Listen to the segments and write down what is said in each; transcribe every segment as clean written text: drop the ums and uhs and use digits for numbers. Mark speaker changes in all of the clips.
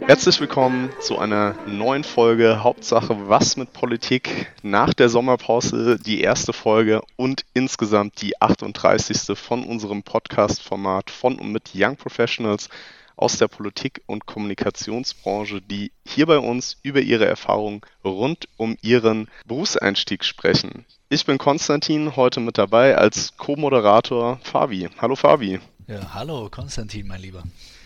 Speaker 1: Herzlich willkommen zu einer neuen Folge Hauptsache was mit Politik. Nach der Sommerpause die erste Folge und insgesamt die 38. von unserem Podcast-Format von und mit Young Professionals aus der Politik- und Kommunikationsbranche, die hier bei uns über ihre Erfahrungen rund um ihren Berufseinstieg sprechen. Ich bin Konstantin, heute mit dabei als Co-Moderator Fabi. Hallo Fabi.
Speaker 2: Ja, hallo Konstantin, mein Lieber.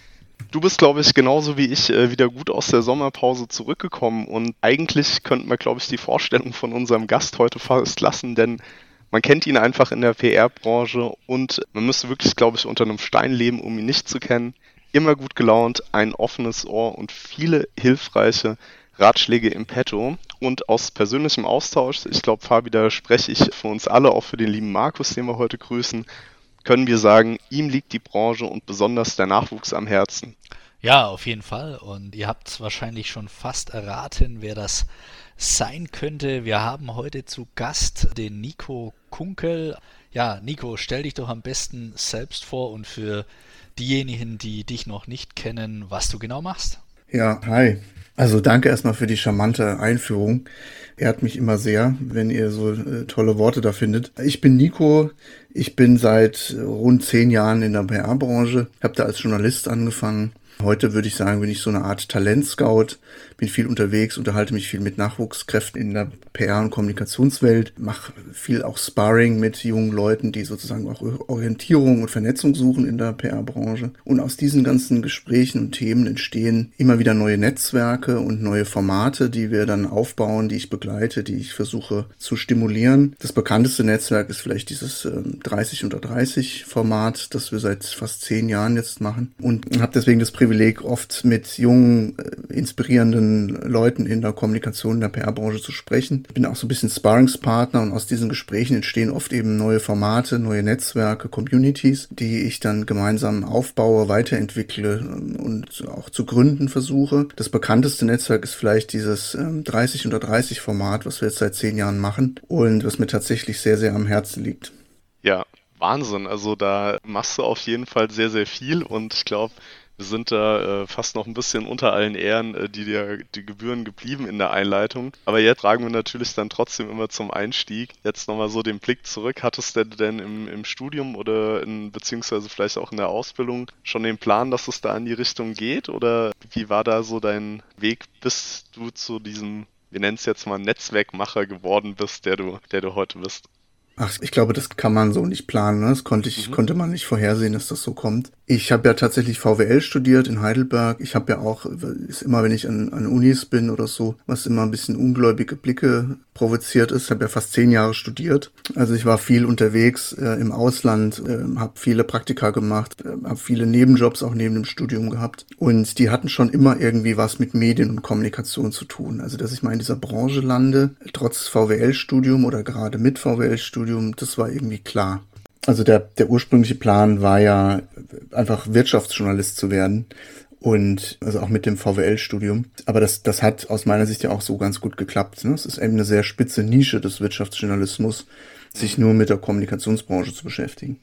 Speaker 1: Du bist, glaube ich, genauso wie ich wieder gut aus der Sommerpause zurückgekommen und eigentlich könnten wir, glaube ich, die Vorstellung von unserem Gast heute fast lassen, denn man kennt ihn einfach in der PR-Branche und man müsste wirklich, glaube ich, unter einem Stein leben, um ihn nicht zu kennen. Immer gut gelaunt, ein offenes Ohr und viele hilfreiche Ratschläge im Petto. Und aus persönlichem Austausch, ich glaube, Fabi, da spreche ich für uns alle, auch für den lieben Markus, den wir heute grüßen, können wir sagen, ihm liegt die Branche und besonders der Nachwuchs am Herzen.
Speaker 2: Ja, auf jeden Fall. Und ihr habt wahrscheinlich schon fast erraten, wer das sein könnte. Wir haben heute zu Gast den Nico Kunkel. Ja, Nico, stell dich doch am besten selbst vor und für diejenigen, die dich noch nicht kennen, was du genau machst.
Speaker 3: Ja, hi. Also danke erstmal für die charmante Einführung. Ehrt mich immer sehr, wenn ihr so tolle Worte da findet. Ich bin Nico. Ich bin seit rund 10 Jahren in der PR-Branche. Habe da als Journalist angefangen. Heute würde ich sagen, bin ich so eine Art Talentscout, bin viel unterwegs, unterhalte mich viel mit Nachwuchskräften in der PR- und Kommunikationswelt, mache viel auch Sparring mit jungen Leuten, die sozusagen auch Orientierung und Vernetzung suchen in der PR-Branche. Und aus diesen ganzen Gesprächen und Themen entstehen immer wieder neue Netzwerke und neue Formate, die wir dann aufbauen, die ich begleite, die ich versuche zu stimulieren. Das bekannteste Netzwerk ist vielleicht dieses 30 unter 30 Format, das wir seit fast 10 Jahren jetzt machen und habe deswegen das Privileg, oft mit jungen, inspirierenden Leuten in der Kommunikation, in der PR-Branche zu sprechen. Ich bin auch so ein bisschen Sparringspartner und aus diesen Gesprächen entstehen oft eben neue Formate, neue Netzwerke, Communities, die ich dann gemeinsam aufbaue, weiterentwickle und auch zu gründen versuche. Das bekannteste Netzwerk ist vielleicht dieses 30 unter 30 Format, was wir jetzt seit 10 Jahren machen und was mir tatsächlich sehr, sehr am Herzen liegt.
Speaker 1: Ja, Wahnsinn. Also da machst du auf jeden Fall sehr, sehr viel und ich glaube, wir sind da fast noch ein bisschen unter allen Ehren, die dir die Gebühren geblieben in der Einleitung. Aber jetzt fragen wir natürlich dann trotzdem immer zum Einstieg. Jetzt nochmal so den Blick zurück. Hattest du denn im Studium oder beziehungsweise vielleicht auch in der Ausbildung schon den Plan, dass es da in die Richtung geht? Oder wie war da so dein Weg, bis du zu diesem, wir nennen es jetzt mal Netzwerkmacher geworden bist, der du heute bist?
Speaker 3: Ach, ich glaube, das kann man so nicht planen, ne? Das konnte man nicht vorhersehen, dass das so kommt. Ich habe ja tatsächlich VWL studiert in Heidelberg. Ich habe ja auch, ist immer, wenn ich an Unis bin oder so, was immer ein bisschen ungläubige Blicke provoziert ist, habe ja fast 10 Jahre studiert. Also ich war viel unterwegs im Ausland, habe viele Praktika gemacht, habe viele Nebenjobs auch neben dem Studium gehabt. Und die hatten schon immer irgendwie was mit Medien und Kommunikation zu tun. Also dass ich mal in dieser Branche lande, trotz VWL-Studium oder gerade mit VWL-Studium, das war irgendwie klar. Also der ursprüngliche Plan war ja einfach Wirtschaftsjournalist zu werden und also auch mit dem VWL-Studium. Aber das hat aus meiner Sicht ja auch so ganz gut geklappt. Ne? Es ist eben eine sehr spitze Nische des Wirtschaftsjournalismus, sich nur mit der Kommunikationsbranche zu beschäftigen.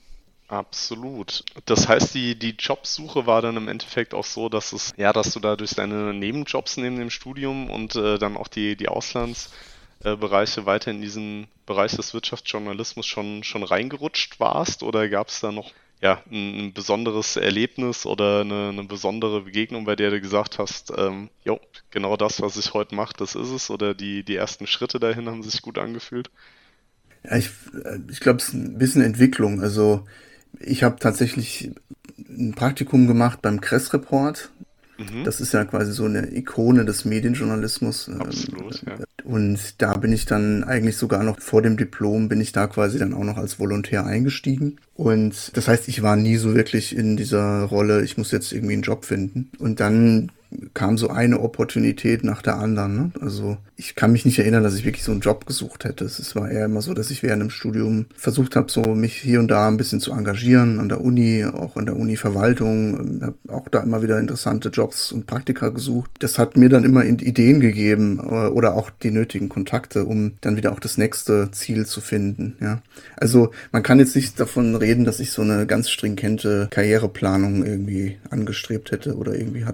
Speaker 1: Absolut. Das heißt, die Jobsuche war dann im Endeffekt auch so, dass du da durch deine Nebenjobs neben dem Studium und dann auch die Auslandsbereiche weiter in diesen Bereich des Wirtschaftsjournalismus schon reingerutscht warst? Oder gab es da noch ein besonderes Erlebnis oder eine besondere Begegnung, bei der du gesagt hast, genau das, was ich heute mache, das ist es? Oder die ersten Schritte dahin haben sich gut angefühlt?
Speaker 3: Ja, ich glaube, es ist ein bisschen Entwicklung. Also ich habe tatsächlich ein Praktikum gemacht beim Kress-Report.
Speaker 1: Mhm,
Speaker 3: Das ist ja quasi so eine Ikone des Medienjournalismus.
Speaker 1: absolut, ja.
Speaker 3: Und da bin ich dann eigentlich sogar noch vor dem Diplom, bin ich da quasi dann auch noch als Volontär eingestiegen. Und das heißt, ich war nie so wirklich in dieser Rolle, ich muss jetzt irgendwie einen Job finden. Und dann kam so eine Opportunität nach der anderen. Ne? Also ich kann mich nicht erinnern, dass ich wirklich so einen Job gesucht hätte. Es war eher immer so, dass ich während dem Studium versucht habe, so mich hier und da ein bisschen zu engagieren an der Uni, auch an der Uni-Verwaltung. Habe auch da immer wieder interessante Jobs und Praktika gesucht. Das hat mir dann immer Ideen gegeben oder auch die nötigen Kontakte, um dann wieder auch das nächste Ziel zu finden. Ja, also man kann jetzt nicht davon reden, dass ich so eine ganz stringente Karriereplanung irgendwie angestrebt hätte oder irgendwie hatte.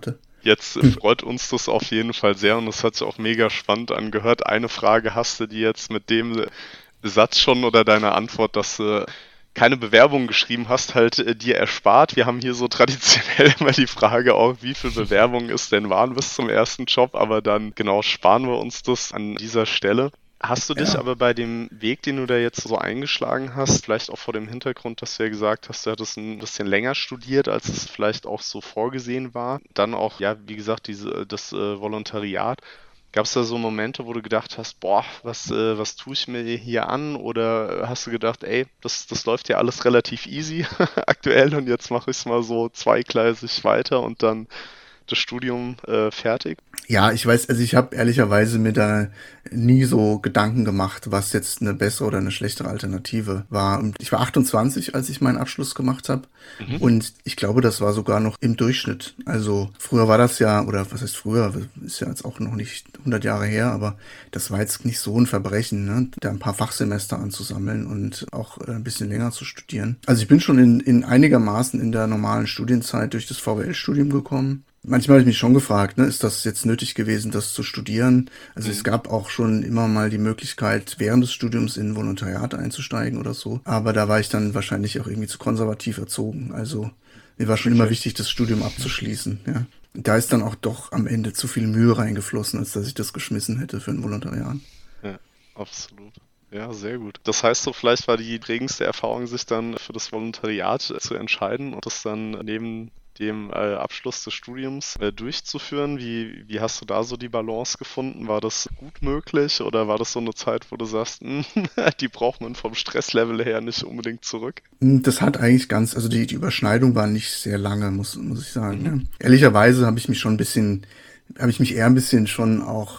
Speaker 1: Jetzt freut uns das auf jeden Fall sehr und das hat sich auch mega spannend angehört. Eine Frage hast du dir jetzt mit dem Satz schon oder deiner Antwort, dass du keine Bewerbung geschrieben hast, halt dir erspart. Wir haben hier so traditionell immer die Frage auch, wie viele Bewerbungen es denn waren bis zum ersten Job, aber dann genau sparen wir uns das an dieser Stelle. Hast du dich aber bei dem Weg, den du da jetzt so eingeschlagen hast, vielleicht auch vor dem Hintergrund, dass du ja gesagt hast, du hattest ein bisschen länger studiert, als es vielleicht auch so vorgesehen war, dann auch, ja, wie gesagt, das Volontariat. Gab es da so Momente, wo du gedacht hast, boah, was tue ich mir hier an? Oder hast du gedacht, ey, das läuft ja alles relativ easy aktuell und jetzt mache ich es mal so zweigleisig weiter und dann das Studium fertig?
Speaker 3: Ja, ich weiß, also ich habe ehrlicherweise mir da nie so Gedanken gemacht, was jetzt eine bessere oder eine schlechtere Alternative war. Und ich war 28, als ich meinen Abschluss gemacht habe. Und ich glaube, das war sogar noch im Durchschnitt. Also früher war das ja, oder was heißt früher, ist ja jetzt auch noch nicht 100 Jahre her, aber das war jetzt nicht so ein Verbrechen, ne? Da ein paar Fachsemester anzusammeln und auch ein bisschen länger zu studieren. Also ich bin schon in einigermaßen in der normalen Studienzeit durch das VWL-Studium gekommen. Manchmal habe ich mich schon gefragt, ne, ist das jetzt nötig gewesen, das zu studieren? Also es gab auch schon immer mal die Möglichkeit, während des Studiums in ein Volontariat einzusteigen oder so. Aber da war ich dann wahrscheinlich auch irgendwie zu konservativ erzogen. Also mir war schon immer wichtig, das Studium abzuschließen. Ja. Da ist dann auch doch am Ende zu viel Mühe reingeflossen, als dass ich das geschmissen hätte für ein Volontariat.
Speaker 1: Ja, absolut. Ja, sehr gut. Das heißt so, vielleicht war die prägendste Erfahrung, sich dann für das Volontariat zu entscheiden und das dann neben dem Abschluss des Studiums durchzuführen. Wie hast du da so die Balance gefunden? War das gut möglich oder war das so eine Zeit, wo du sagst, die braucht man vom Stresslevel her nicht unbedingt zurück?
Speaker 3: Das hat eigentlich also die Überschneidung war nicht sehr lange, muss ich sagen. Ja. Ehrlicherweise habe ich mich eher ein bisschen schon auch,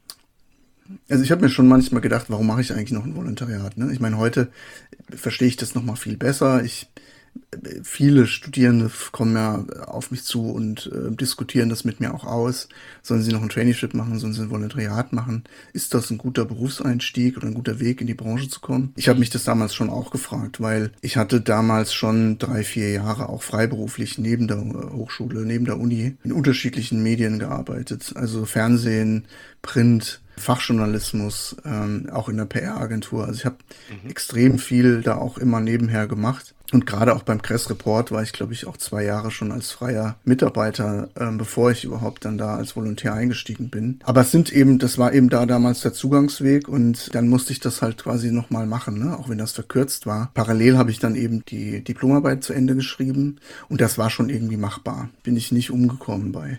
Speaker 3: also ich habe mir schon manchmal gedacht, warum mache ich eigentlich noch ein Volontariat? Ne? Ich meine, heute verstehe ich das noch mal viel besser. Viele Studierende kommen ja auf mich zu und diskutieren das mit mir auch aus. Sollen sie noch ein Traineeship machen? Sollen sie ein Volontariat machen? Ist das ein guter Berufseinstieg oder ein guter Weg, in die Branche zu kommen? Ich habe mich das damals schon auch gefragt, weil ich hatte damals schon 3-4 Jahre auch freiberuflich neben der Hochschule, neben der Uni in unterschiedlichen Medien gearbeitet. Also Fernsehen, Print, Fachjournalismus, auch in der PR-Agentur. Also ich habe extrem viel da auch immer nebenher gemacht. Und gerade auch beim Kress Report war ich, glaube ich, auch 2 Jahre schon als freier Mitarbeiter, bevor ich überhaupt dann da als Volontär eingestiegen bin. Aber das war eben da damals der Zugangsweg und dann musste ich das halt quasi nochmal machen, ne? Auch wenn das verkürzt war. Parallel habe ich dann eben die Diplomarbeit zu Ende geschrieben und das war schon irgendwie machbar. Bin ich nicht umgekommen bei.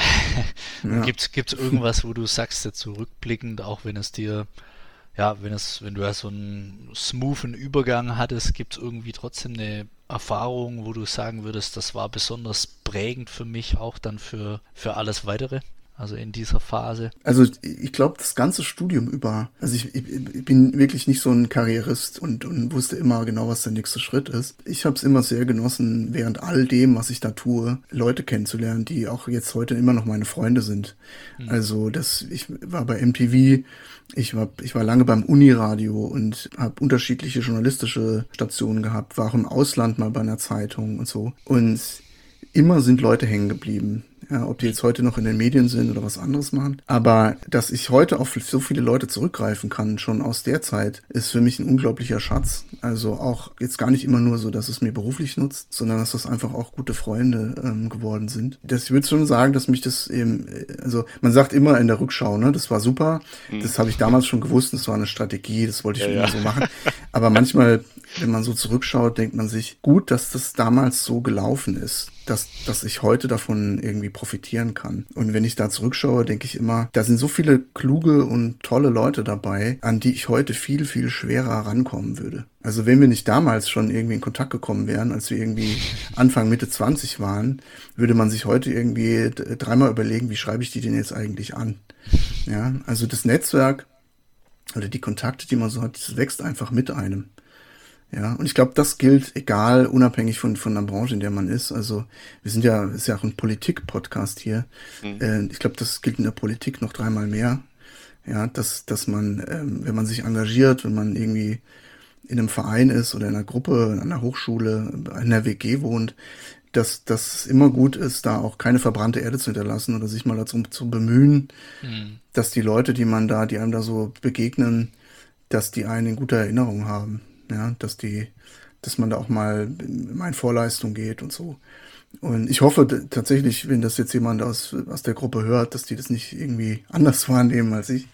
Speaker 2: Ja. Gibt's irgendwas, wo du sagst, jetzt zurückblickend, auch wenn es dir, ja, wenn du ja so einen smoothen Übergang hattest, gibt es irgendwie trotzdem eine Erfahrung, wo du sagen würdest, das war besonders prägend für mich, auch dann für alles Weitere? Also in dieser Phase?
Speaker 3: Also ich glaube, das ganze Studium über, also ich bin wirklich nicht so ein Karrierist und wusste immer genau, was der nächste Schritt ist. Ich habe es immer sehr genossen, während all dem, was ich da tue, Leute kennenzulernen, die auch jetzt heute immer noch meine Freunde sind. Also ich war bei MTV, ich war lange beim Uniradio und habe unterschiedliche journalistische Stationen gehabt, war auch im Ausland mal bei einer Zeitung und so. Und immer sind Leute hängen geblieben. Ja, ob die jetzt heute noch in den Medien sind oder was anderes machen. Aber dass ich heute auf so viele Leute zurückgreifen kann, schon aus der Zeit, ist für mich ein unglaublicher Schatz. Also auch jetzt gar nicht immer nur so, dass es mir beruflich nutzt, sondern dass das einfach auch gute Freunde geworden sind. Ich würde schon sagen, dass mich das eben, also man sagt immer in der Rückschau, ne, das war super, das habe ich damals schon gewusst, das war eine Strategie, das wollte ich schon immer so machen. Aber manchmal, wenn man so zurückschaut, denkt man sich, gut, dass das damals so gelaufen ist, dass ich heute davon irgendwie profitieren kann. Und wenn ich da zurückschaue, denke ich immer, da sind so viele kluge und tolle Leute dabei, an die ich heute viel, viel schwerer rankommen würde. Also wenn wir nicht damals schon irgendwie in Kontakt gekommen wären, als wir irgendwie Anfang, Mitte 20 waren, würde man sich heute irgendwie 3-mal überlegen, wie schreibe ich die denn jetzt eigentlich an? Ja, also das Netzwerk oder die Kontakte, die man so hat, das wächst einfach mit einem. Ja, und ich glaube, das gilt egal, unabhängig von der Branche, in der man ist. Also ist ja auch ein Politik-Podcast hier. Ich glaube, das gilt in der Politik noch 3-mal mehr. Ja, dass man, wenn man sich engagiert, wenn man irgendwie in einem Verein ist oder in einer Gruppe, an einer Hochschule, in einer WG wohnt, dass es immer gut ist, da auch keine verbrannte Erde zu hinterlassen oder sich mal dazu zu bemühen, dass die Leute, die einem da so begegnen, dass die einen in guter Erinnerung haben. Ja, dass man da auch mal in Vorleistung geht und so. Und ich hoffe tatsächlich, wenn das jetzt jemand aus der Gruppe hört, dass die das nicht irgendwie anders wahrnehmen als ich.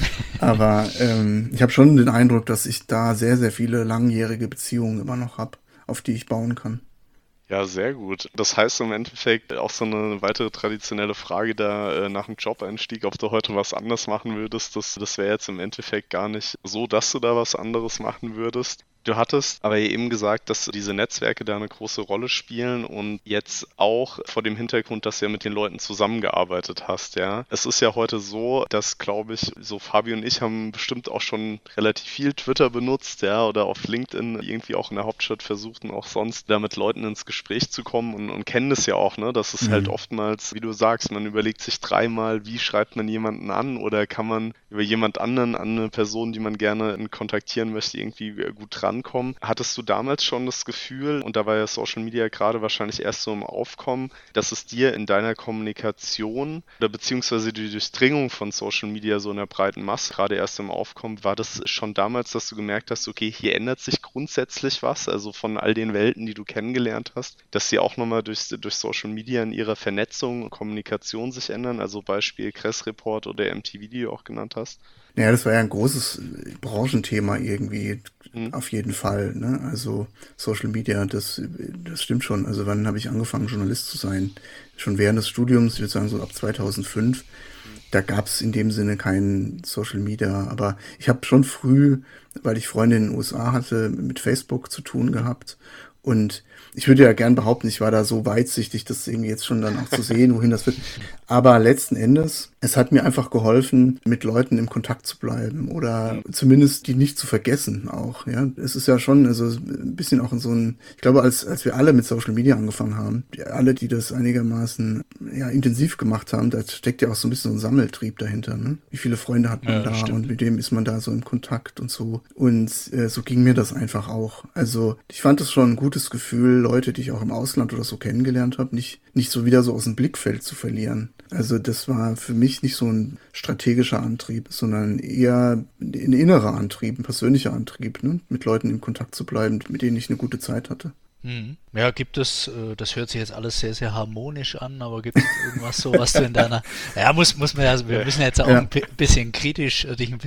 Speaker 3: Aber ich habe schon den Eindruck, dass ich da sehr, sehr viele langjährige Beziehungen immer noch habe, auf die ich bauen kann.
Speaker 1: Ja, sehr gut. Das heißt im Endeffekt auch so eine weitere traditionelle Frage da nach dem Job-Einstieg, ob du heute was anders machen würdest, das wäre jetzt im Endeffekt gar nicht so, dass du da was anderes machen würdest. Du hattest aber eben gesagt, dass diese Netzwerke da eine große Rolle spielen und jetzt auch vor dem Hintergrund, dass du ja mit den Leuten zusammengearbeitet hast, ja. Es ist ja heute so, dass, glaube ich, so Fabi und ich haben bestimmt auch schon relativ viel Twitter benutzt, ja, oder auf LinkedIn irgendwie auch in der Hauptstadt versucht und auch sonst da mit Leuten ins Gespräch zu kommen und kennen das ja auch, ne, dass es halt oftmals, wie du sagst, man überlegt sich dreimal, wie schreibt man jemanden an oder kann man über jemand anderen an eine Person, die man gerne kontaktieren möchte, irgendwie gut dran kommen. Hattest du damals schon das Gefühl, und da war ja Social Media gerade wahrscheinlich erst so im Aufkommen, dass es dir in deiner Kommunikation oder beziehungsweise die Durchdringung von Social Media so in der breiten Masse gerade erst im Aufkommen, war das schon damals, dass du gemerkt hast, okay, hier ändert sich grundsätzlich was, also von all den Welten, die du kennengelernt hast, dass sie auch nochmal durch Social Media in ihrer Vernetzung und Kommunikation sich ändern, also Beispiel Kress Report oder MTV, die du auch genannt hast?
Speaker 3: Ja, das war ja ein großes Branchenthema irgendwie, auf jeden Fall, ne? Also Social Media, das stimmt schon. Also wann habe ich angefangen, Journalist zu sein? Schon während des Studiums, ich würde sagen so ab 2005. Da gab es in dem Sinne kein Social Media, aber ich habe schon früh, weil ich Freunde in den USA hatte, mit Facebook zu tun gehabt. Und ich würde ja gern behaupten, ich war da so weitsichtig, das irgendwie jetzt schon dann auch zu sehen, wohin das wird. Aber letzten Endes, es hat mir einfach geholfen, mit Leuten im Kontakt zu bleiben oder zumindest die nicht zu vergessen auch. Ja, es ist ja schon, also ein bisschen auch in so ein, ich glaube, als wir alle mit Social Media angefangen haben, alle, die das einigermaßen ja, intensiv gemacht haben, da steckt ja auch so ein bisschen so ein Sammeltrieb dahinter. Ne? Wie viele Freunde hat man da und mit wem ist man da so im Kontakt und so. Und so ging mir das einfach auch. Also ich fand es schon ein gutes Gefühl, Leute, die ich auch im Ausland oder so kennengelernt habe, nicht so wieder so aus dem Blickfeld zu verlieren. Also das war für mich nicht so ein strategischer Antrieb, sondern eher ein innerer Antrieb, ein persönlicher Antrieb, ne? Mit Leuten in Kontakt zu bleiben, mit denen ich eine gute Zeit hatte.
Speaker 2: Ja, gibt es, das hört sich jetzt alles sehr, sehr harmonisch an, aber gibt es irgendwas so, was du in deiner, ja, muss man ja, wir müssen jetzt auch ein bisschen kritisch dich ein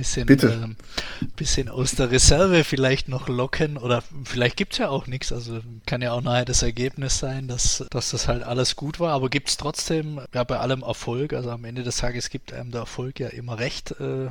Speaker 2: bisschen aus der Reserve vielleicht noch locken oder vielleicht gibt es ja auch nichts, also kann ja auch nachher das Ergebnis sein, dass das halt alles gut war, aber gibt es trotzdem, ja, bei allem Erfolg, also am Ende des Tages gibt einem der Erfolg ja immer recht,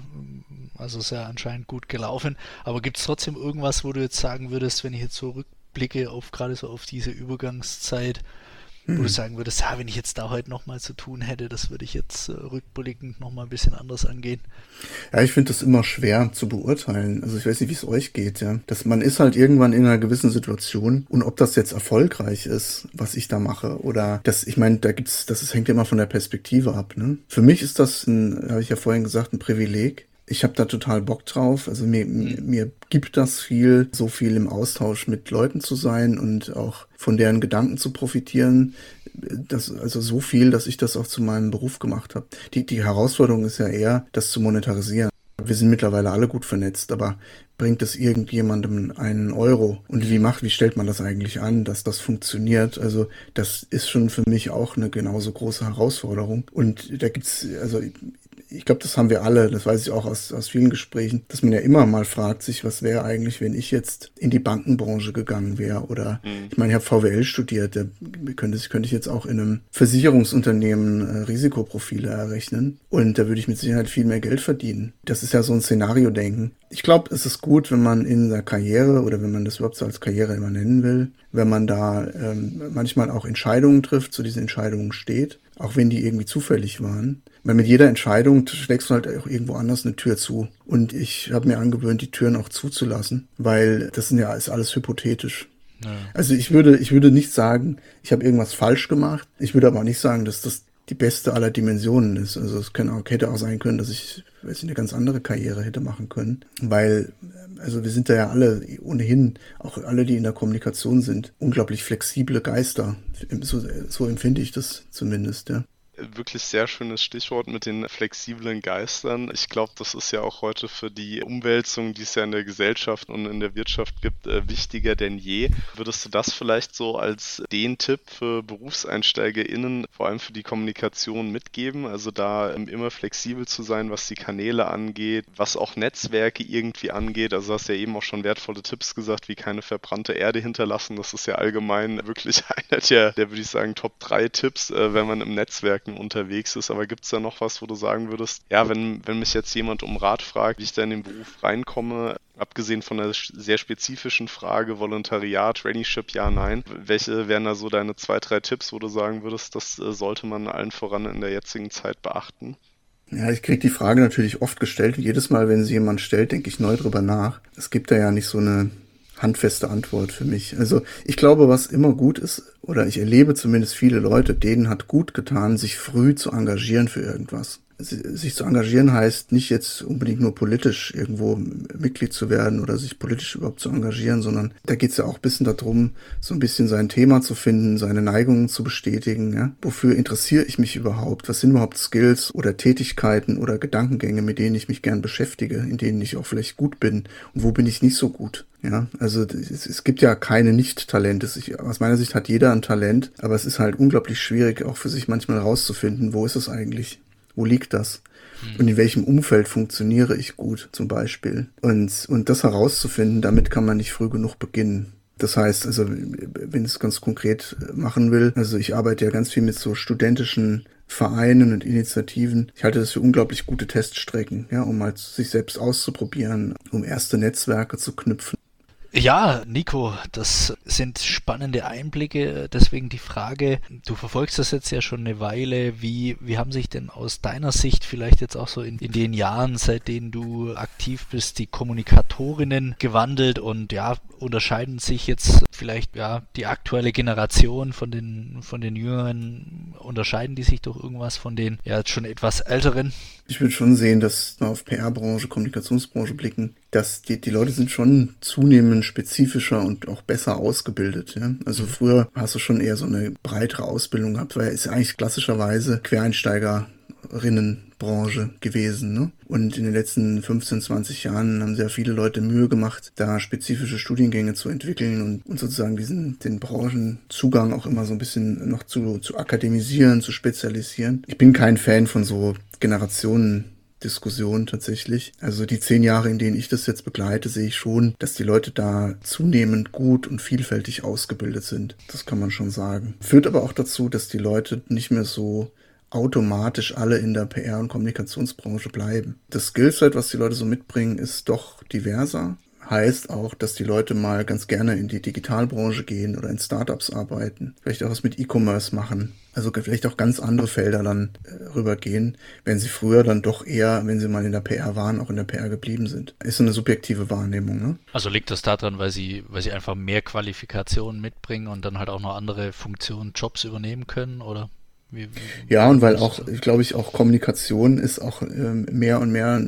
Speaker 2: also ist ja anscheinend gut gelaufen, aber gibt es trotzdem irgendwas, wo du jetzt sagen würdest, wenn ich jetzt so Blicke auf gerade so auf diese Übergangszeit, wo du sagen würdest, ja, wenn ich jetzt da heute nochmal zu tun hätte, das würde ich jetzt rückblickend nochmal ein bisschen anders angehen.
Speaker 3: Ja, ich finde das immer schwer zu beurteilen. Also ich weiß nicht, wie es euch geht, ja. Dass man ist halt irgendwann in einer gewissen Situation und ob das jetzt erfolgreich ist, was ich da mache oder ich meine, das hängt ja immer von der Perspektive ab, ne? Für mich ist das habe ich ja vorhin gesagt, ein Privileg. Ich habe da total Bock drauf. Also mir gibt das viel, so viel im Austausch mit Leuten zu sein und auch von deren Gedanken zu profitieren. Also so viel, dass ich das auch zu meinem Beruf gemacht habe. Die Herausforderung ist ja eher, das zu monetarisieren. Wir sind mittlerweile alle gut vernetzt, aber bringt es irgendjemandem einen Euro? Und wie stellt man das eigentlich an, dass das funktioniert? Also das ist schon für mich auch eine genauso große Herausforderung. Und da gibt's, also ich glaube, das haben wir alle, das weiß ich auch aus vielen Gesprächen, dass man ja immer mal fragt sich, was wäre eigentlich, wenn ich jetzt in die Bankenbranche gegangen wäre oder ich meine, ich habe VWL studiert, da könnte ich jetzt auch in einem Versicherungsunternehmen Risikoprofile errechnen und da würde ich mit Sicherheit viel mehr Geld verdienen. Das ist ja so ein Szenario-Denken. Ich glaube, es ist gut, wenn man in der Karriere oder wenn man das überhaupt so als Karriere immer nennen will, wenn man da manchmal auch Entscheidungen trifft, zu diesen Entscheidungen steht, auch wenn die irgendwie zufällig waren. Weil mit jeder Entscheidung schlägst du halt auch irgendwo anders eine Tür zu. Und ich habe mir angewöhnt, die Türen auch zuzulassen, weil das ist alles hypothetisch. Ja. Also ich würde nicht sagen, ich habe irgendwas falsch gemacht. Ich würde aber auch nicht sagen, dass das die beste aller Dimensionen ist. Also es hätte auch sein können, dass ich eine ganz andere Karriere hätte machen können, weil Also wir sind da ja alle ohnehin, auch alle, die in der Kommunikation sind, unglaublich flexible Geister. So empfinde ich das zumindest, ja.
Speaker 1: Wirklich sehr schönes Stichwort mit den flexiblen Geistern. Ich glaube, das ist ja auch heute für die Umwälzung, die es ja in der Gesellschaft und in der Wirtschaft gibt, wichtiger denn je. Würdest du das vielleicht so als den Tipp für BerufseinsteigerInnen, vor allem für die Kommunikation mitgeben? Also da immer flexibel zu sein, was die Kanäle angeht, was auch Netzwerke irgendwie angeht. Also hast ja eben auch schon wertvolle Tipps gesagt, wie keine verbrannte Erde hinterlassen. Das ist ja allgemein wirklich einer der würde ich sagen, Top 3 Tipps, wenn man im Netzwerk unterwegs ist, aber gibt es da noch was, wo du sagen würdest, ja, wenn mich jetzt jemand um Rat fragt, wie ich da in den Beruf reinkomme, abgesehen von einer sehr spezifischen Frage, Volontariat, Traineeship, ja, nein, welche wären da so deine 2, 3 Tipps, wo du sagen würdest, das sollte man allen voran in der jetzigen Zeit beachten?
Speaker 3: Ja, ich kriege die Frage natürlich oft gestellt. Jedes Mal, wenn sie jemand stellt, denke ich neu drüber nach. Es gibt da ja nicht so eine handfeste Antwort für mich. Also ich glaube, was immer gut ist, oder ich erlebe zumindest viele Leute, denen hat gut getan, sich früh zu engagieren für irgendwas. Sich zu engagieren heißt nicht jetzt unbedingt nur politisch irgendwo Mitglied zu werden oder sich politisch überhaupt zu engagieren, sondern da geht es ja auch ein bisschen darum, so ein bisschen sein Thema zu finden, seine Neigungen zu bestätigen. Ja? Wofür interessiere ich mich überhaupt? Was sind überhaupt Skills oder Tätigkeiten oder Gedankengänge, mit denen ich mich gern beschäftige, in denen ich auch vielleicht gut bin? Und wo bin ich nicht so gut? Ja, also es gibt ja keine Nicht-Talente. Aus meiner Sicht hat jeder ein Talent, aber es ist halt unglaublich schwierig, auch für sich manchmal herauszufinden, wo ist es eigentlich? Wo liegt das? Und in welchem Umfeld funktioniere ich gut, zum Beispiel? Und das herauszufinden, damit kann man nicht früh genug beginnen. Das heißt, also, wenn ich es ganz konkret machen will, also ich arbeite ja ganz viel mit so studentischen Vereinen und Initiativen. Ich halte das für unglaublich gute Teststrecken, ja, um mal sich selbst auszuprobieren, um erste Netzwerke zu knüpfen.
Speaker 2: Ja, Nico, das sind spannende Einblicke. Deswegen die Frage, du verfolgst das jetzt ja schon eine Weile. Wie haben sich denn aus deiner Sicht vielleicht jetzt auch so in den Jahren, seit denen du aktiv bist, die Kommunikatorinnen gewandelt und ja, unterscheiden sich jetzt vielleicht ja die aktuelle Generation von den Jüngeren, unterscheiden die sich durch irgendwas von den ja jetzt schon etwas älteren?
Speaker 3: Ich würde schon sehen, dass wir auf PR-Branche, Kommunikationsbranche blicken, dass die Leute sind schon zunehmend spezifischer und auch besser ausgebildet. Ja? Also früher hast du schon eher so eine breitere Ausbildung gehabt, weil es eigentlich klassischerweise Quereinsteigerinnenbranche gewesen. Ne? Und in den letzten 15, 20 Jahren haben sehr viele Leute Mühe gemacht, da spezifische Studiengänge zu entwickeln und sozusagen den Branchenzugang auch immer so ein bisschen noch zu akademisieren, zu spezialisieren. Ich bin kein Fan von so Generationendiskussionen tatsächlich. Also die 10 Jahre, in denen ich das jetzt begleite, sehe ich schon, dass die Leute da zunehmend gut und vielfältig ausgebildet sind. Das kann man schon sagen. Führt aber auch dazu, dass die Leute nicht mehr so automatisch alle in der PR- und Kommunikationsbranche bleiben. Das Skillset, was die Leute so mitbringen, ist doch diverser. Heißt auch, dass die Leute mal ganz gerne in die Digitalbranche gehen oder in Startups arbeiten. Vielleicht auch was mit E-Commerce machen. Also vielleicht auch ganz andere Felder dann rübergehen, wenn sie früher dann doch eher, wenn sie mal in der PR waren, auch in der PR geblieben sind. Ist so eine subjektive Wahrnehmung, ne?
Speaker 2: Also liegt das daran, weil sie einfach mehr Qualifikationen mitbringen und dann halt auch noch andere Funktionen, Jobs übernehmen können, oder?
Speaker 3: Ja, und weil auch, glaube ich, auch Kommunikation ist auch mehr und mehr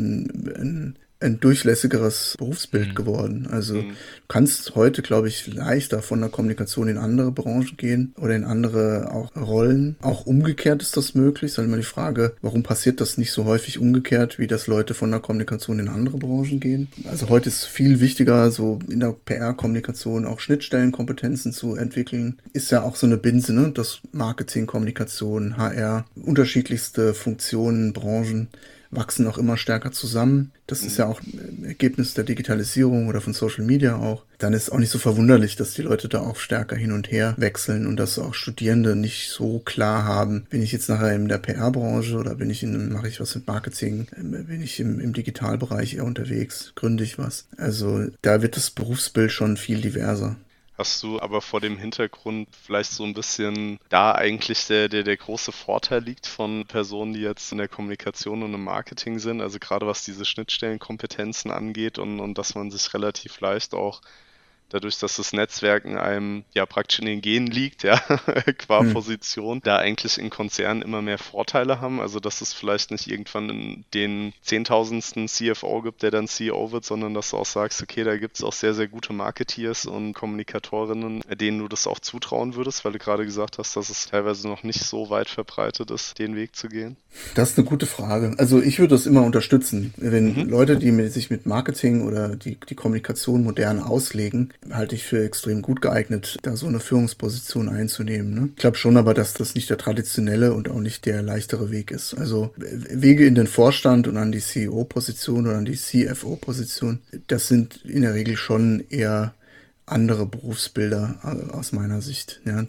Speaker 3: ein durchlässigeres Berufsbild geworden. Also du kannst heute, glaube ich, leichter von der Kommunikation in andere Branchen gehen oder in andere auch Rollen. Auch umgekehrt ist das möglich. Es ist halt immer die Frage, warum passiert das nicht so häufig umgekehrt, wie dass Leute von der Kommunikation in andere Branchen gehen. Also heute ist viel wichtiger, so in der PR-Kommunikation auch Schnittstellenkompetenzen zu entwickeln. Ist ja auch so eine Binse, ne? Das Marketing, Kommunikation, HR, unterschiedlichste Funktionen, Branchen wachsen auch immer stärker zusammen. Das ist ja auch ein Ergebnis der Digitalisierung oder von Social Media auch. Dann ist auch nicht so verwunderlich, dass die Leute da auch stärker hin und her wechseln und dass auch Studierende nicht so klar haben, bin ich jetzt nachher in der PR-Branche oder mache ich was mit Marketing, bin ich im Digitalbereich eher unterwegs, gründe ich was. Also da wird das Berufsbild schon viel diverser.
Speaker 1: Hast du aber vor dem Hintergrund vielleicht so ein bisschen da eigentlich der große Vorteil liegt von Personen, die jetzt in der Kommunikation und im Marketing sind, also gerade was diese Schnittstellenkompetenzen angeht und dass man sich relativ leicht auch dadurch, dass das Netzwerken einem ja praktisch in den Genen liegt, ja, qua Position, da eigentlich in Konzernen immer mehr Vorteile haben. Also dass es vielleicht nicht irgendwann den 10.000. CFO gibt, der dann CEO wird, sondern dass du auch sagst, okay, da gibt es auch sehr, sehr gute Marketeers und Kommunikatorinnen, denen du das auch zutrauen würdest, weil du gerade gesagt hast, dass es teilweise noch nicht so weit verbreitet ist, den Weg zu gehen.
Speaker 3: Das ist eine gute Frage. Also ich würde das immer unterstützen. Wenn Leute, die sich mit Marketing oder die Kommunikation modern auslegen, halte ich für extrem gut geeignet, da so eine Führungsposition einzunehmen. Ne? Ich glaube schon aber, dass das nicht der traditionelle und auch nicht der leichtere Weg ist. Also Wege in den Vorstand und an die CEO-Position oder an die CFO-Position, das sind in der Regel schon eher andere Berufsbilder aus meiner Sicht. Ja,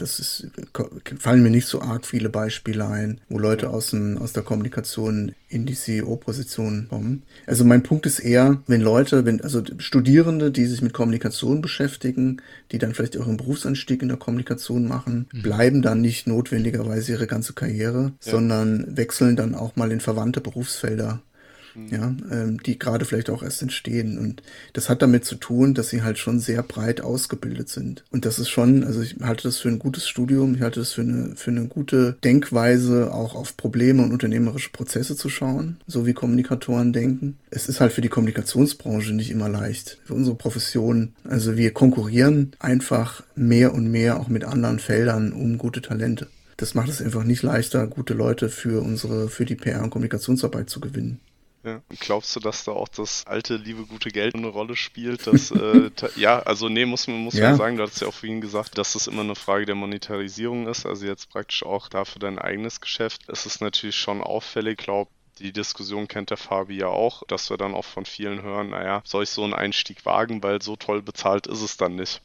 Speaker 3: fallen mir nicht so arg viele Beispiele ein, wo Leute aus der Kommunikation in die CEO-Position kommen. Also mein Punkt ist eher, also Studierende, die sich mit Kommunikation beschäftigen, die dann vielleicht auch einen Berufsanstieg in der Kommunikation machen, bleiben dann nicht notwendigerweise ihre ganze Karriere, sondern wechseln dann auch mal in verwandte Berufsfelder. Ja, die gerade vielleicht auch erst entstehen. Und das hat damit zu tun, dass sie halt schon sehr breit ausgebildet sind. Und das ist schon, also ich halte das für ein gutes Studium, ich halte das für eine gute Denkweise, auch auf Probleme und unternehmerische Prozesse zu schauen, so wie Kommunikatoren denken. Es ist halt für die Kommunikationsbranche nicht immer leicht, für unsere Profession. Also wir konkurrieren einfach mehr und mehr auch mit anderen Feldern um gute Talente. Das macht es einfach nicht leichter, gute Leute für die PR- und Kommunikationsarbeit zu gewinnen.
Speaker 1: Ja. Und glaubst du, dass da auch das alte, liebe, gute Geld eine Rolle spielt? Dass, ja, also nee, muss man sagen, du hattest ja auch vorhin gesagt, dass das immer eine Frage der Monetarisierung ist, also jetzt praktisch auch dafür dein eigenes Geschäft. Es ist natürlich schon auffällig, glaube die Diskussion kennt der Fabi ja auch, dass wir dann auch von vielen hören, naja, soll ich so einen Einstieg wagen, weil so toll bezahlt ist es dann nicht.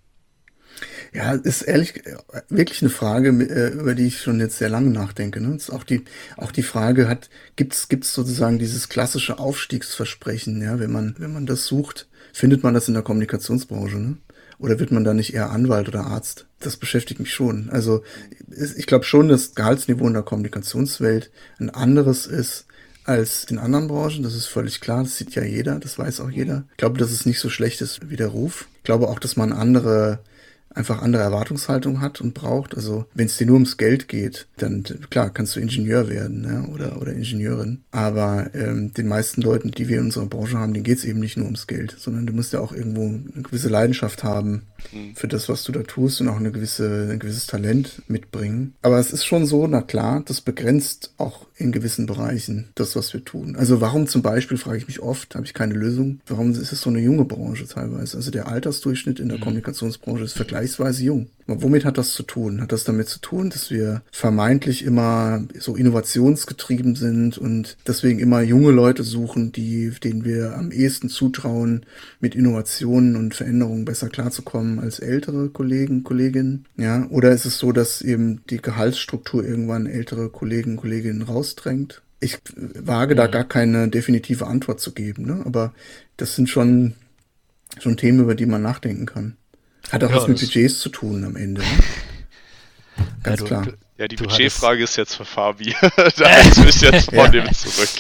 Speaker 3: Ja, ist ehrlich wirklich eine Frage, über die ich schon jetzt sehr lange nachdenke. Ne? Ist auch die Frage gibt's sozusagen dieses klassische Aufstiegsversprechen, ja, wenn man das sucht, findet man das in der Kommunikationsbranche, ne? Oder wird man da nicht eher Anwalt oder Arzt? Das beschäftigt mich schon. Also ich glaube schon, dass das Gehaltsniveau in der Kommunikationswelt ein anderes ist als in anderen Branchen. Das ist völlig klar. Das sieht ja jeder. Das weiß auch jeder. Ich glaube, dass es nicht so schlecht ist wie der Ruf. Ich glaube auch, dass man einfach andere Erwartungshaltung hat und braucht. Also wenn es dir nur ums Geld geht, dann klar kannst du Ingenieur werden, ja, oder Ingenieurin. Aber den meisten Leuten, die wir in unserer Branche haben, denen geht es eben nicht nur ums Geld, sondern du musst ja auch irgendwo eine gewisse Leidenschaft haben für das, was du da tust und auch ein gewisses Talent mitbringen. Aber es ist schon so, na klar, das begrenzt auch in gewissen Bereichen das, was wir tun. Also warum zum Beispiel, frage ich mich oft, habe ich keine Lösung, warum ist es so eine junge Branche teilweise? Also der Altersdurchschnitt in der Kommunikationsbranche ist vergleichsweise jung. Aber womit hat das zu tun? Hat das damit zu tun, dass wir vermeintlich immer so innovationsgetrieben sind und deswegen immer junge Leute suchen, denen wir am ehesten zutrauen, mit Innovationen und Veränderungen besser klarzukommen als ältere Kolleginnen? Ja? Oder ist es so, dass eben die Gehaltsstruktur irgendwann ältere Kolleginnen rausdrängt? Ich wage da gar keine definitive Antwort zu geben, ne? Aber das sind schon Themen, über die man nachdenken kann. Hat auch was mit Budgets zu tun am Ende. Ne? Ganz klar.
Speaker 1: Ja, die Budgetfrage ist jetzt für Fabi. Da halte ich mich jetzt von dem zurück.